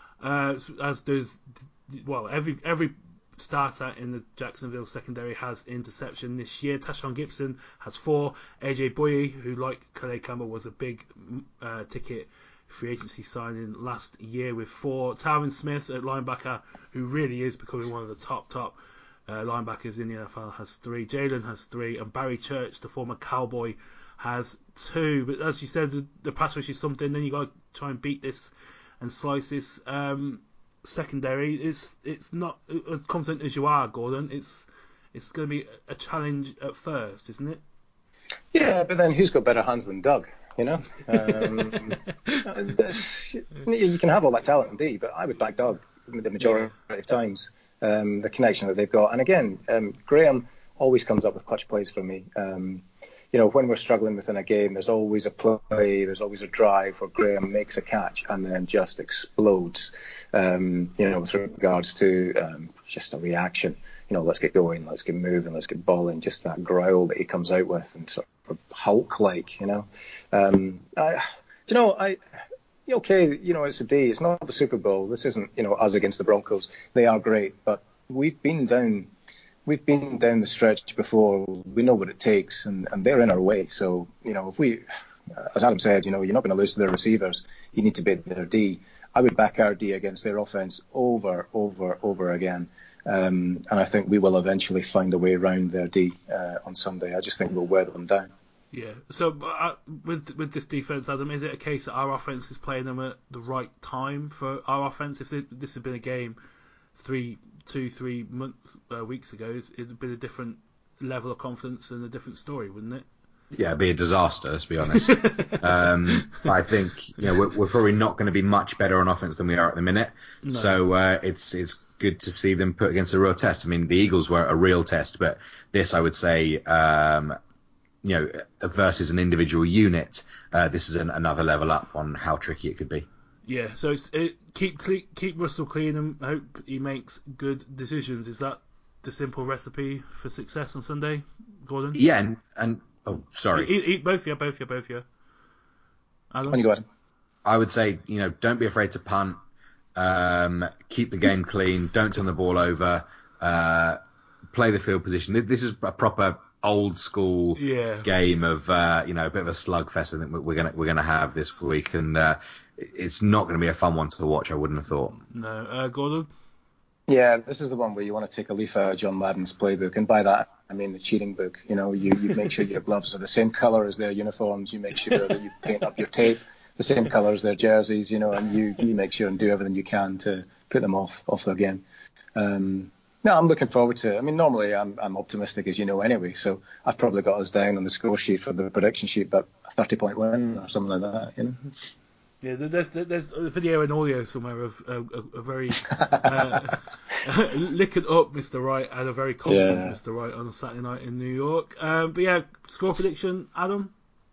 uh, as does well every every starter in the Jacksonville secondary has interception this year. Tashawn Gibson has four. A J Boye, who like Calais Campbell was a big uh, ticket free agency signing last year with four. Talvin Smith at linebacker, who really is becoming one of the top top uh, linebackers in the N F L, has three. Jalen has three, and Barry Church, the former Cowboy, has two. But as you said, the, the pass rush is something. Then you got to try and beat this and slice this um, secondary. It's it's not as confident as you are, Gordon. It's it's going to be a challenge at first, isn't it? Yeah, but then who's got better hands than Doug? You know, um, you can have all that talent indeed, but I would back Doug the majority of times. Um, the connection that they've got, and again, um, Graham always comes up with clutch plays for me. Um, you know, when we're struggling within a game, there's always a play, there's always a drive where Graham makes a catch and then just explodes. Um, you know, with regards to um, just a reaction. You know, let's get going, let's get moving, let's get balling. Just that growl that he comes out with, and sort of Hulk-like, you know. Um, I, do you know, I, okay, you know, it's a day. It's not the Super Bowl. This isn't, you know, us against the Broncos. They are great, but we've been down, we've been down the stretch before. We know what it takes, and, and they're in our way. So, you know, if we, as Adam said, you know, you're not going to lose to their receivers. You need to beat their D. I would back our D against their offense over, over, over again. Um, and I think we will eventually find a way around their D uh, on Sunday. I just think we'll wear them down. Yeah. So uh, with with this defense, Adam, is it a case that our offense is playing them at the right time for our offense? If this had been a game three, two, three months, uh, weeks ago, it'd been a different level of confidence and a different story, wouldn't it? Yeah, it'd be a disaster, let's be honest. um, I think you know we're, we're probably not going to be much better on offense than we are at the minute. No. So uh, it's it's good to see them put against a real test. I mean, the Eagles were a real test, but this, I would say, um, you know, versus an individual unit, uh, this is an, another level up on how tricky it could be. Yeah. So it's, it, keep keep Russell clean and hope he makes good decisions. Is that the simple recipe for success on Sunday, Gordon? Yeah, and. and Oh, sorry. Eat, eat both you, both you, both you. Alan? On you go, Adam. I would say, you know, don't be afraid to punt. Um, keep the game clean. Don't turn the ball over. Uh, play the field position. This is a proper old school yeah. game of, uh, you know, a bit of a slugfest. I think we're gonna we're gonna have this week, and uh, it's not going to be a fun one to watch. I wouldn't have thought. No, uh, Gordon. Yeah, this is the one where you want to take a leaf out of John Madden's playbook, and by that I mean the cheating book. You know, you, you make sure your gloves are the same colour as their uniforms. You make sure that you paint up your tape the same colour as their jerseys. You know, and you, you make sure and do everything you can to put them off off their game. Um, no, I'm looking forward to it. I mean, normally I'm I'm optimistic, as you know, anyway. So I've probably got us down on the score sheet for the prediction sheet, but a thirty point win or something like that. You know. Yeah, there's there's a video and audio somewhere of a, a, a very uh, licking up Mister Wright and a very confident yeah. Mister Wright on a Saturday night in New York. Um, but yeah, score prediction, Adam?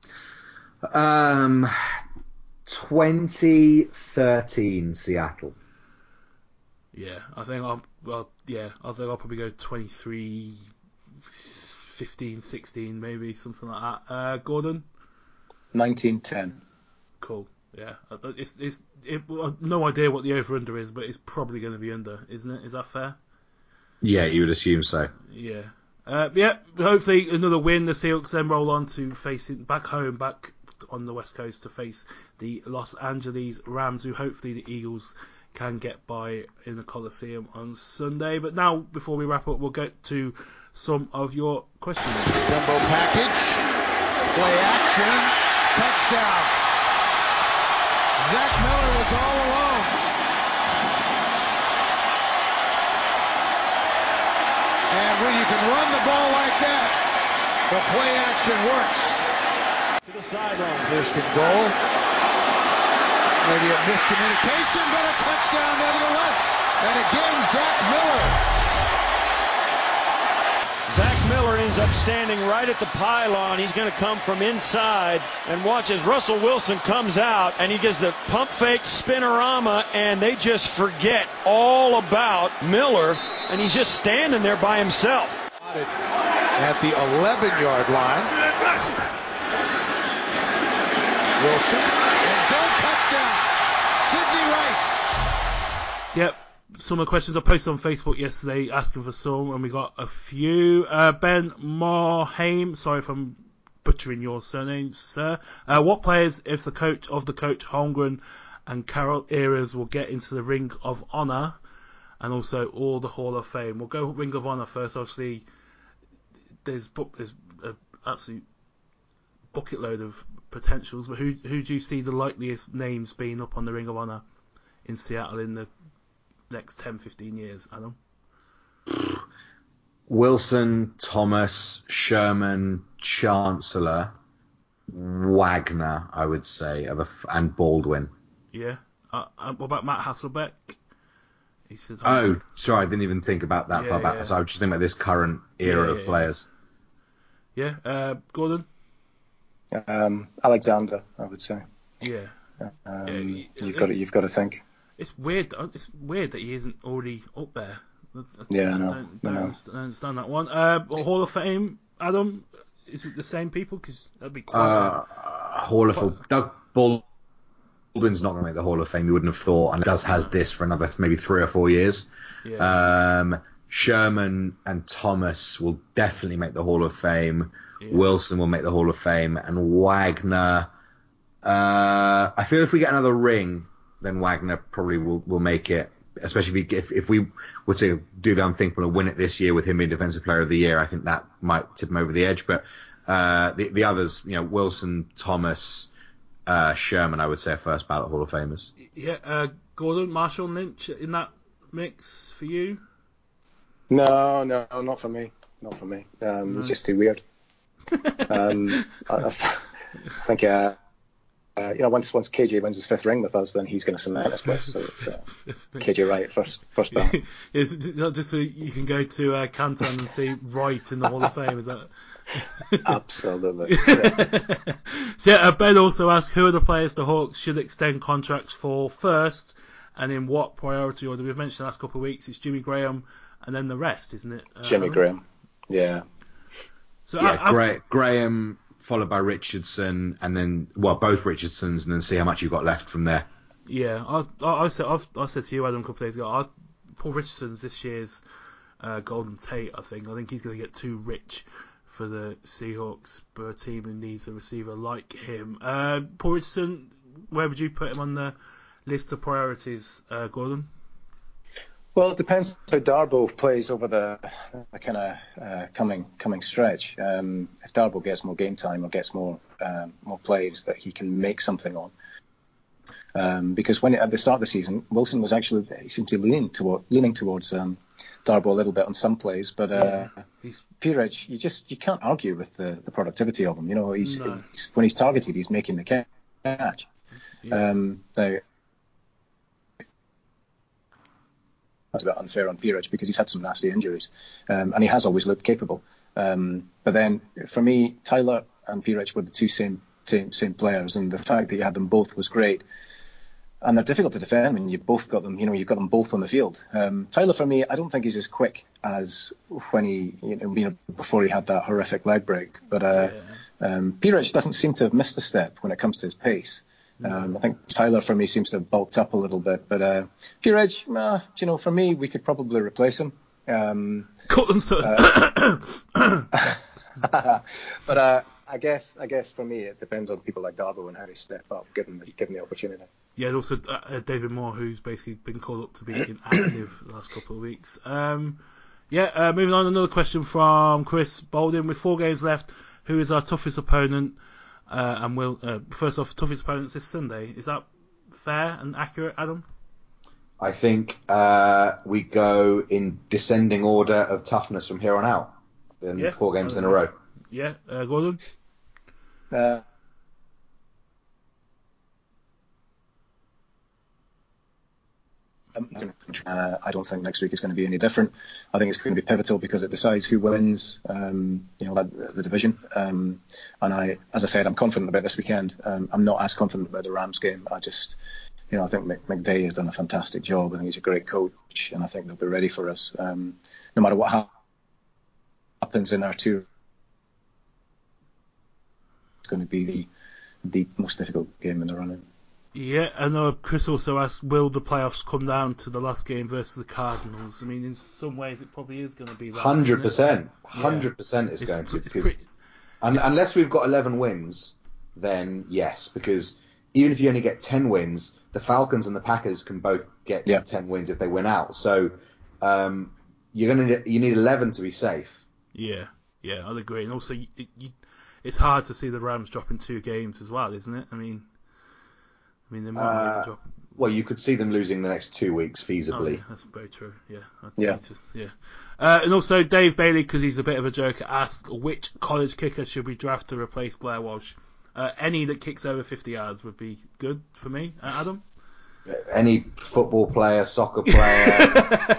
Um, twenty thirteen Seattle. Yeah, I think I'll well yeah, I think I'll probably go twenty-three fifteen, sixteen maybe, something like that. Uh, Gordon? nineteen ten. Cool. Yeah, it's it's it, no idea what the over under is, but it's probably going to be under, isn't it? Is that fair? Yeah, you would assume so. Yeah, uh, yeah. Hopefully another win. The Seahawks then roll on to facing back home, back on the West Coast to face the Los Angeles Rams, who hopefully the Eagles can get by in the Coliseum on Sunday. But now, before we wrap up, we'll get to some of your questions. Jumbo package, play action, touchdown. Zach Miller was all alone. And when you can run the ball like that, the play action works. To the sideline. First and goal. Maybe a miscommunication, but a touchdown nevertheless. And again, Zach Miller. Zach Miller ends up standing right at the pylon. He's going to come from inside, and watch as Russell Wilson comes out, and he does the pump fake spinorama, and they just forget all about Miller, and he's just standing there by himself. At the eleven-yard line. Wilson, and zone touchdown. Sidney Rice. Yep. Some of the questions I posted on Facebook yesterday asking for some, and we got a few. Uh, Ben Marheim, sorry if I'm butchering your surname, sir. Uh, what players, if the coach of the coach Holmgren and Carroll eras, will get into the Ring of Honor, and also all the Hall of Fame? We'll go Ring of Honor first. Obviously, there's there's an absolute bucket load of potentials, but who who do you see the likeliest names being up on the Ring of Honor in Seattle in the next ten, fifteen years, Adam? Wilson, Thomas, Sherman, Chancellor, Wagner, I would say, of a f- and Baldwin. Yeah. Uh, uh, what about Matt Hasselbeck? He said, oh, sorry, I didn't even think about that yeah, far back. Yeah. So I was just thinking about this current era yeah, of yeah, players. Yeah. Uh, Gordon? Um, Alexander, I would say. Yeah. Um, yeah you've got to, you've got to think. It's weird. It's weird that he isn't already up there. I yeah, I know. don't, don't I know. Understand, understand that one. Uh, Hall of Fame, Adam. Is it the same people? Because that'd be quite. Uh, a, Hall of quite Fame. Doug Baldwin's not going to make the Hall of Fame. You wouldn't have thought, and it does has this for another maybe three or four years. Yeah. Um, Sherman and Thomas will definitely make the Hall of Fame. Yeah. Wilson will make the Hall of Fame, and Wagner. Uh, I feel if we get another ring, then Wagner probably will, will make it. Especially if, we, if if we were to do the unthinkable and win it this year with him being Defensive Player of the Year, I think that might tip him over the edge. But uh, the the others, you know, Wilson, Thomas, uh, Sherman, I would say are first ballot Hall of Famers. Yeah, uh, Gordon, Marshawn Lynch in that mix for you? No, no, not for me. Not for me. Um, no. It's just too weird. um, I, I, th- I think. Uh, Uh, you know, once once K J wins his fifth ring with us, then he's going to cement his place. So it's uh, K J Wright first, first ballot. Is it just so you can go to uh, Canton and see Wright in the Hall of Fame? Is that? Absolutely. Yeah. So yeah, uh, Ben also asked who are the players the Hawks should extend contracts for first, and in what priority order. We've mentioned the last couple of weeks. It's Jimmy Graham, and then the rest, isn't it? Uh, Jimmy Graham. Yeah. So yeah, I, Gra- Graham. Followed by Richardson, and then well, both Richardsons, and then see how much you've got left from there. Yeah, I, I, I said I've, I said to you, Adam, a couple of days ago, I, Paul Richardson's this year's uh, Golden Tate. I think I think he's going to get too rich for the Seahawks, but a team who needs a receiver like him. Uh, Paul Richardson, where would you put him on the list of priorities, uh, Gordon? Well, it depends how Darboh plays over the, the kind of uh, coming coming stretch. Um, if Darboh gets more game time or gets more um, more plays that he can make something on, um, because when at the start of the season, Wilson was actually he seemed to lean toward leaning towards um, Darboh a little bit on some plays, but uh, yeah, Peerage, you just you can't argue with the, the productivity of him. You know, he's, no. he's when he's targeted, he's making the catch. Yeah. Um, now, that's a bit unfair on Peerage because he's had some nasty injuries, um, and he has always looked capable. Um, but then, for me, Tyler and Peerage were the two same, same same players, and the fact that you had them both was great. And they're difficult to defend when you've both got them. You know, you've got them both on the field. Um, Tyler, for me, I don't think he's as quick as when he, you know, you know before he had that horrific leg break. But uh, yeah. um, Peerage doesn't seem to have missed a step when it comes to his pace. Um, no. I think Tyler, for me, seems to have bulked up a little bit. But uh, Peerage, uh, you know, for me, we could probably replace him. Um, uh, but uh, I guess, I guess for me, it depends on people like Darbo and how they step up, given the, given the opportunity. Yeah, and also uh, David Moore, who's basically been called up to be inactive the last couple of weeks. Um, yeah, uh, moving on, another question from Chris Bolden. With four games left, who is our toughest opponent? Uh, and will uh, first off, toughest opponents this Sunday. Is that fair and accurate, Adam? I think uh, we go in descending order of toughness from here on out. In yeah, four games in a row. Yeah, uh, Gordon? Uh, Uh, I don't think next week is going to be any different. I think it's going to be pivotal because it decides who wins, um, you know, the, the division. Um, and I, as I said, I'm confident about this weekend. Um, I'm not as confident about the Rams game. I just, you know, I think McVay has done a fantastic job. I think he's a great coach, and I think they'll be ready for us. Um, no matter what ha- happens in our two, it's going to be the, the most difficult game in the running. Yeah, I know Chris also asked, will the playoffs come down to the last game versus the Cardinals? I mean, in some ways it probably is going to be that. one hundred percent. one hundred percent is going to. Because pretty, un- unless we've got eleven wins, then yes. Because even if you only get ten wins, the Falcons and the Packers can both get yeah. ten wins if they win out. So um, you're going to you need eleven to be safe. Yeah, yeah, I'd agree. And also, you, you, it's hard to see the Rams dropping two games as well, isn't it? I mean... I mean, they might uh, even drop. Well, you could see them losing the next two weeks feasibly. Oh, yeah, that's very true. Yeah, I'd yeah, to, yeah. Uh, and also, Dave Bailey, because he's a bit of a joker, asked which college kicker should we draft to replace Blair Walsh. Uh, any that kicks over fifty yards would be good for me. Uh, Adam. Any football player, soccer player,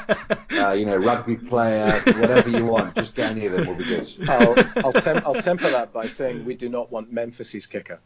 uh, you know, rugby player, whatever you want, just get any of them will be good. I'll I'll, tem- I'll temper that by saying we do not want Memphis's kicker.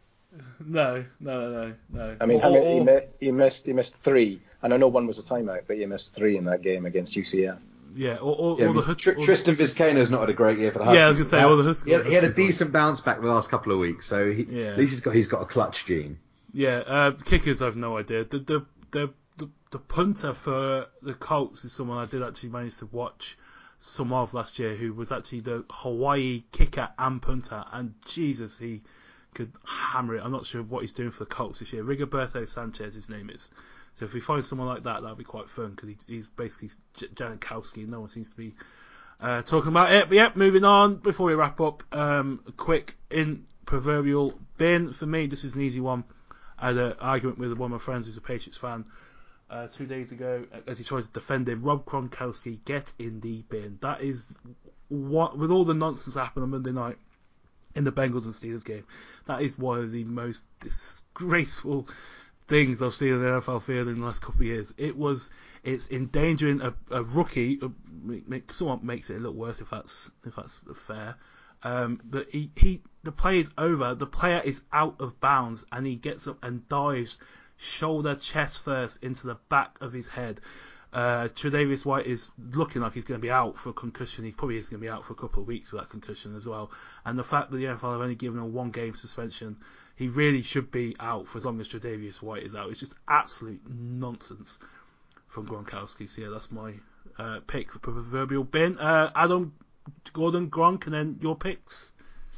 No, no, no, no. I mean, or, how many, or, he, mi- he missed he missed three, and I know one was a timeout, but he missed three in that game against U C L. Yeah, or, or, yeah, or the Hus- Tr- or Tristan Vizcaino's not had a great year for the Huskies. Yeah, I was going to say, all the Huskies. He had, he had a decent bounce back the last couple of weeks, so he, yeah. at least he's got he's got a clutch gene. Yeah, uh, kickers, I've no idea. The, the the the the punter for the Colts is someone I did actually manage to watch some of last year, who was actually the Hawaii kicker and punter, and Jesus, he could hammer it. I'm not sure what he's doing for the Colts this year. Rigoberto Sanchez, his name is. So if we find someone like that, that'd be quite fun, because he, he's basically J- Janikowski. No one seems to be uh, talking about it. But yeah, moving on. Before we wrap up, um, a quick in proverbial bin for me. This is an easy one. I had an argument with one of my friends who's a Patriots fan uh, two days ago as he tried to defend him. Rob Gronkowski, get in the bin. That is what, with all the nonsense that happened on Monday night in the Bengals and Steelers game, that is one of the most disgraceful things I've seen in the N F L field in the last couple of years. It was, it's endangering a, a rookie. A, make, someone makes it a little worse if that's if that's fair. Um, but he, he, the play is over. The player is out of bounds, and he gets up and dives shoulder, chest first into the back of his head. Uh, Tre'Davious White is looking like he's going to be out for a concussion. He probably is going to be out for a couple of weeks with that concussion as well. And the fact that the N F L have only given him a one-game suspension, he really should be out for as long as Tre'Davious White is out. It's just absolute nonsense from Gronkowski. So yeah, that's my uh, pick for proverbial bin. Uh, Adam, Gordon, Gronk, and then your picks.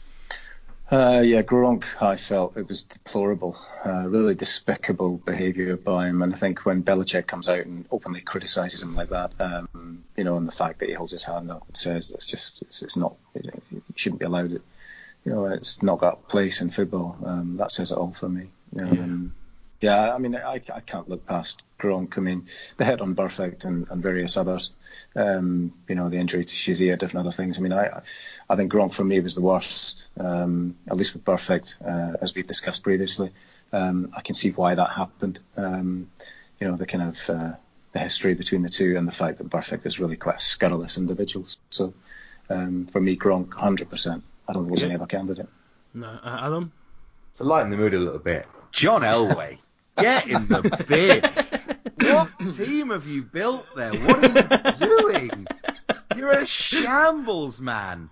Uh, yeah, Gronk, I felt it was deplorable, uh, really despicable behaviour by him. And I think when Belichick comes out and openly criticises him like that, um, you know, and the fact that he holds his hand up and says it's just, it's, it's not, it, it shouldn't be allowed. It, you know, it's not got place in football. Um, that says it all for me. Um, yeah. yeah, I mean, I, I can't look past Gronk. I mean, the hit on Burfict and, and various others, um, you know, the injury to Shazier, different other things. I mean, I I think Gronk for me was the worst, um, at least with Burfict, uh, as we've discussed previously. um, I can see why that happened. Um, you know, the kind of uh, the history between the two and the fact that Burfict is really quite a scurrilous individual. So um, for me, Gronk, one hundred percent. I don't think there's yeah. any other candidate. No, uh, Adam? To lighten the mood a little bit, John Elway, get in the bin. What team have you built there? What are you doing? You're a shambles, man.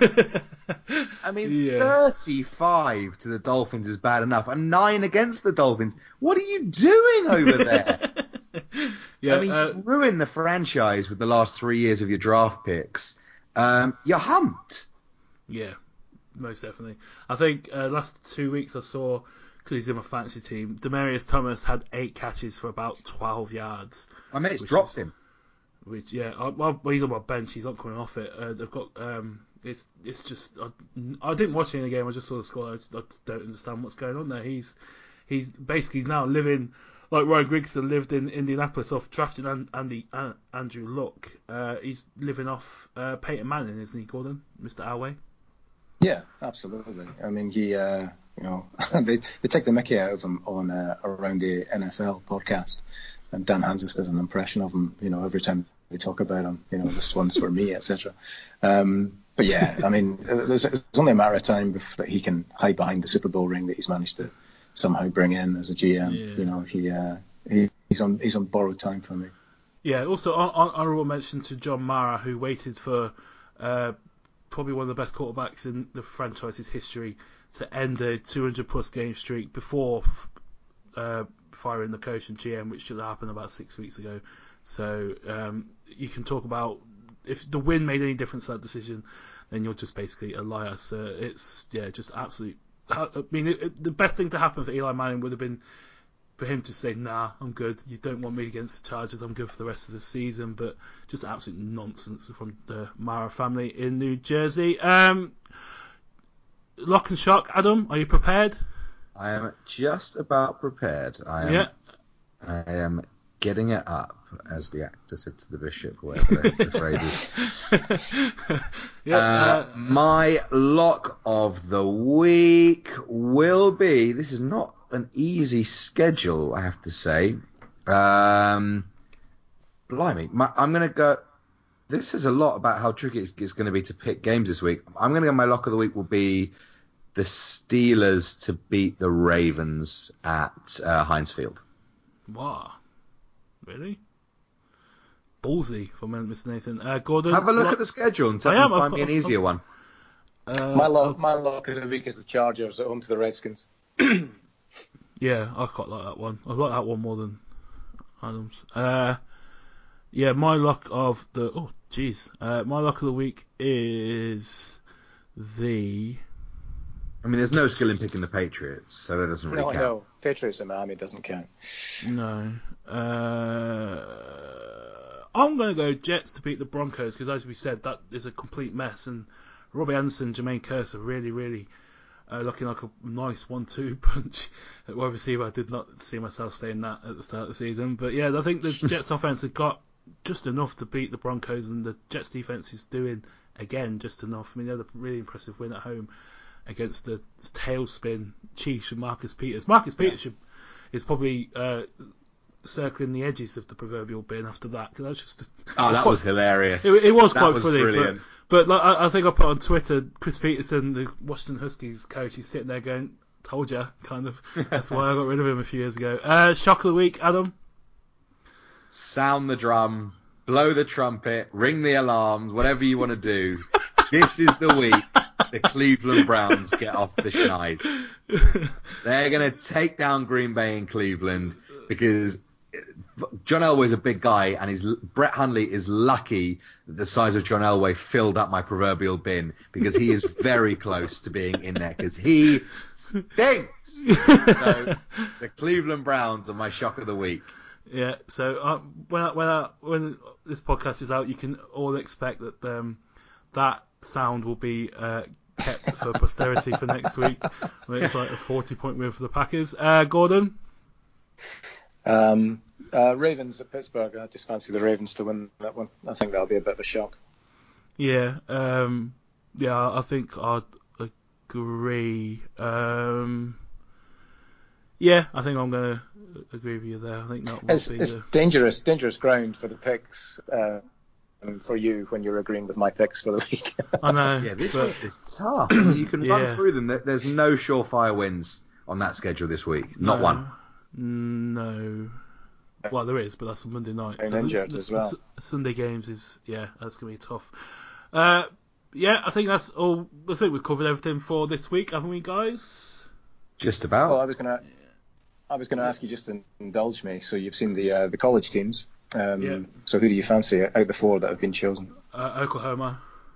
I mean, yeah. thirty-five to the Dolphins is bad enough, and nine against the Dolphins. What are you doing over there? yeah, I mean, uh, you ruined the franchise with the last three years of your draft picks. Um, you're humped. Yeah, most definitely. I think uh, last two weeks I saw, because he's in my fantasy team, Demaryius Thomas had eight catches for about twelve yards. My mate's dropped is, him. Which yeah, I, well, he's on my bench. He's not coming off it. Uh, they've got um, it's it's just I, I didn't watch any of the game. I just saw the score. I, just, I just don't understand what's going on there. He's he's basically now living like Ryan Grigson lived in Indianapolis off drafting and Andy uh, Andrew Luck. Uh, he's living off uh, Peyton Manning, isn't he, Gordon? Mister Elway. Yeah, absolutely. I mean, he uh, you know they they take the mickey out of him on uh, around the N F L podcast. And Dan Hansis does an impression of him, you know, every time they talk about him, you know, this one's for me, et cetera. Um, but yeah, I mean, there's, there's only a matter of time before that he can hide behind the Super Bowl ring that he's managed to somehow bring in as a G M. Yeah. You know, he, uh, he he's on he's on borrowed time for me. Yeah. Also, honourable mention to John Mara, who waited for uh, probably one of the best quarterbacks in the franchise's history to end a two hundred plus game streak before. Uh, firing the coach and G M, which should have happened about six weeks ago. So um, you can talk about if the win made any difference to that decision, then you're just basically a liar. So it's yeah, just absolute. I mean, it, it, the best thing to happen for Eli Manning would have been for him to say, "Nah, I'm good. You don't want me against the Chargers. I'm good for the rest of the season." But just absolute nonsense from the Mara family in New Jersey. Um, lock and shock, Adam. Are you prepared? I am just about prepared. I am. Yeah. I am getting it up, as the actor said to the bishop, whatever the, the phrase is. yeah, uh, uh, my lock of the week will be. This is not an easy schedule, I have to say. Um, blimey, my, I'm going to go. This is a lot about how tricky it's, it's going to be to pick games this week. I'm going to go. My lock of the week will be the Steelers to beat the Ravens at uh, Heinz Field. Wow. Really? Ballsy from Mister Nathan. Uh, Gordon, have a look lock... at the schedule and tell me find got, me an easier I've... one. Uh, my lock, my lock of the week is the Chargers at home to the Redskins. Yeah, I quite like that one. I like that one more than Adams. Uh, yeah, my lock of the oh jeez, uh, my lock of the week is the. I mean, there's no skill in picking the Patriots, so that doesn't really no, count. No, no, Patriots in Miami doesn't count. No. Uh, I'm going to go Jets to beat the Broncos because, as we said, that is a complete mess. And Robbie Anderson, Jermaine Kearse are really, really uh, looking like a nice one two punch at wide receiver. I did not see myself saying that at the start of the season. But yeah, I think the Jets offense have got just enough to beat the Broncos, and the Jets defense is doing, again, just enough. I mean, they had a really impressive win at home against the tailspin Chiefs and Marcus Peters. Marcus yeah. Peters should, is probably uh, circling the edges of the proverbial bin after that. Cause that was just, oh, that quite, was hilarious. It, it was that quite was funny. Brilliant. But, but like, I, I think I put on Twitter, Chris Peterson, the Washington Huskies coach, he's sitting there going, told ya, kind of. That's why I got rid of him a few years ago. Uh, shock of the week, Adam? Sound the drum, blow the trumpet, ring the alarms, whatever you want to do. This is the week the Cleveland Browns get off the schneid. They're going to take down Green Bay in Cleveland because John Elway's a big guy, and he's, Brett Hundley is lucky that the size of John Elway filled up my proverbial bin because he is very close to being in there because he stinks. So the Cleveland Browns are my shock of the week. Yeah, so uh, when I, when I, when this podcast is out, you can all expect that um, that sound will be uh, kept for posterity for next week. When it's like a forty-point win for the Packers. Uh, Gordon? Um, uh, Ravens at Pittsburgh. I just fancy the Ravens to win that one. I think that'll be a bit of a shock. Yeah, um, yeah, I think I'd agree. Um, Yeah, I think I'm going to agree with you there. I think that will it's, be it's the... dangerous, dangerous ground for the picks uh, for you when you're agreeing with my picks for the week. I know. Yeah, this but... week is tough. I mean, you can Yeah. run through them. There- There's no surefire wins on that schedule this week. Not No. one. No. Well, there is, but that's on Monday night. I'm So injured the, the, as well. the Sunday games is, yeah, that's going to be tough. Uh, yeah, I think that's all. I think we've covered everything for this week, haven't we, guys? Just about. Well, I was gonna, I was gonna ask you just to indulge me. So you've seen the uh, the college teams. Um, Yeah. So who do you fancy out of the four that have been chosen? Uh, Oklahoma.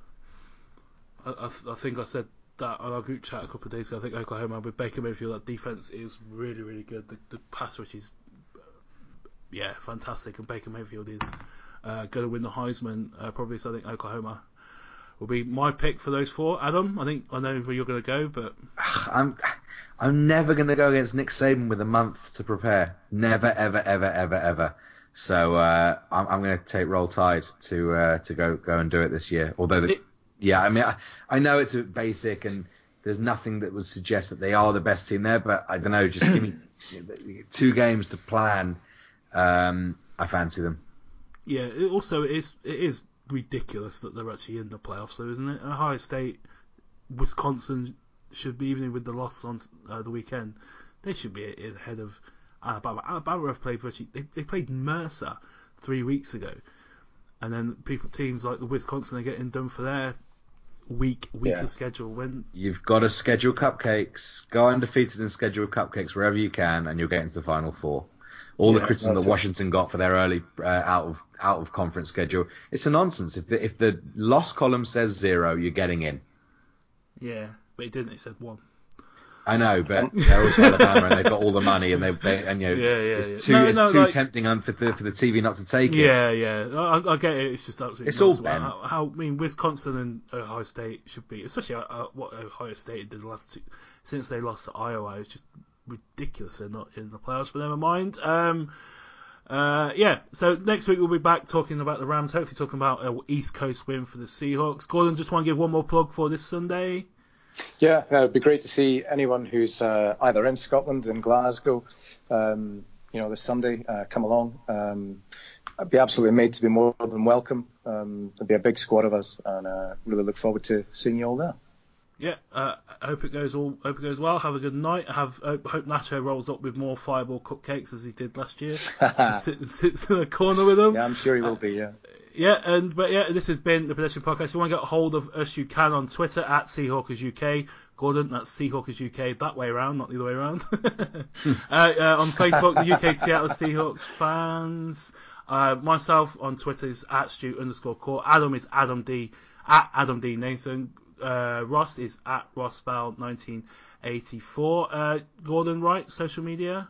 I, I, th- I think I said that on our group chat a couple of days ago. I think Oklahoma with Baker Mayfield, that defense is really, really good. The, the pass rush is, yeah, fantastic, and Baker Mayfield is uh, going to win the Heisman uh, probably. So I think Oklahoma will be my pick for those four. Adam, I think I know where you're going to go, but I'm I'm never going to go against Nick Saban with a month to prepare. Never, ever, ever, ever, ever. So uh, I'm, I'm going to take Roll Tide to uh, to go go and do it this year. Although, the, It- yeah, I mean, I, I know it's a basic and there's nothing that would suggest that they are the best team there. But I don't know, just give me two games to plan. Um, I fancy them. yeah. It also, it is it is ridiculous that they're actually in the playoffs, though, isn't it? Ohio State, Wisconsin should be, even with the loss on uh, the weekend, they should be ahead of Alabama. Alabama have played virtually, they, they played Mercer three weeks ago, and then people teams like the Wisconsin are getting done for their week weaker Yeah. schedule. When You've got to schedule cupcakes. Go undefeated and schedule cupcakes wherever you can, and you'll get into the Final Four. All the Yeah, criticism that's that it. Washington got for their early uh, out of out of conference schedule, it's a nonsense. If the if the loss column says zero, you're getting in. yeah, but it didn't. It said one. I know, but they're also Alabama and they've got all the money, and they, they and you know Yeah, yeah, it's yeah. too No, it's no, too like- tempting un- for the for the T V not to take it. Yeah, yeah, I, I get it. It's just absolutely. It's all nonsense. Ben. How, how I mean, Wisconsin and Ohio State should be, especially uh, what Ohio State did the last two since they lost to Iowa. It's just ridiculous. They're not in the playoffs, but never mind. Um, uh, yeah. So next week we'll be back talking about the Rams. Hopefully talking about an East Coast win for the Seahawks. Gordon, just want to give one more plug for this Sunday. Yeah, uh, it'd be great to see anyone who's uh, either in Scotland, in Glasgow, um, you know, this Sunday, uh, come along. Um, I'd be absolutely made to be more than welcome. Um, there'll be a big squad of us, and uh, really look forward to seeing you all there. Yeah, uh, I hope it goes all. Hope it goes well. Have a good night. Have uh, hope Nacho rolls up with more Fireball cupcakes as he did last year. And sit, sits in a corner with them. Yeah, I'm sure he will be. Yeah. Yeah, and but yeah, this has been the Pedestrian Podcast. If you want to get a hold of us, you can on Twitter at Seahawkers U K. Gordon, that's Seahawkers U K, that way around, not the other way around. uh, uh, on Facebook, the U K Seattle Seahawks fans. Uh, myself on Twitter is at Stu underscore Court. Adam is Adam D at Adam D Nathan. Uh, Ross is at Ross Bell nineteen eighty-four. Uh, Gordon, right? Social media?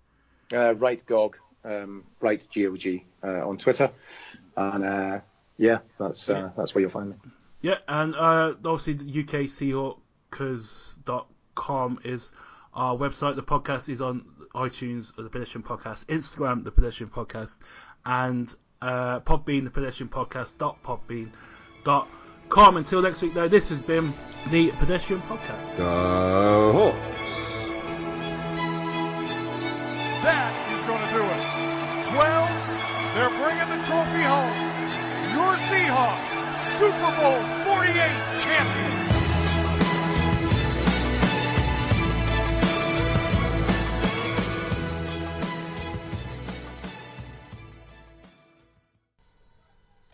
Uh, right Gog, um, right G O G uh, on Twitter, and uh, yeah, that's uh, that's where you'll find me. Yeah, and uh, obviously the U K Seahawkers dot com is our website. The podcast is on iTunes, the Pedestrian Podcast, Instagram, the Pedestrian Podcast, and uh, Podbean, the Pedestrian Podcast dot podbean dot com. Until next week, though, this has been the Pedestrian Podcast. Go Hawks! That is going to do it. twelve, they're bringing the trophy home. Your Seahawks, Super Bowl forty-eight champions.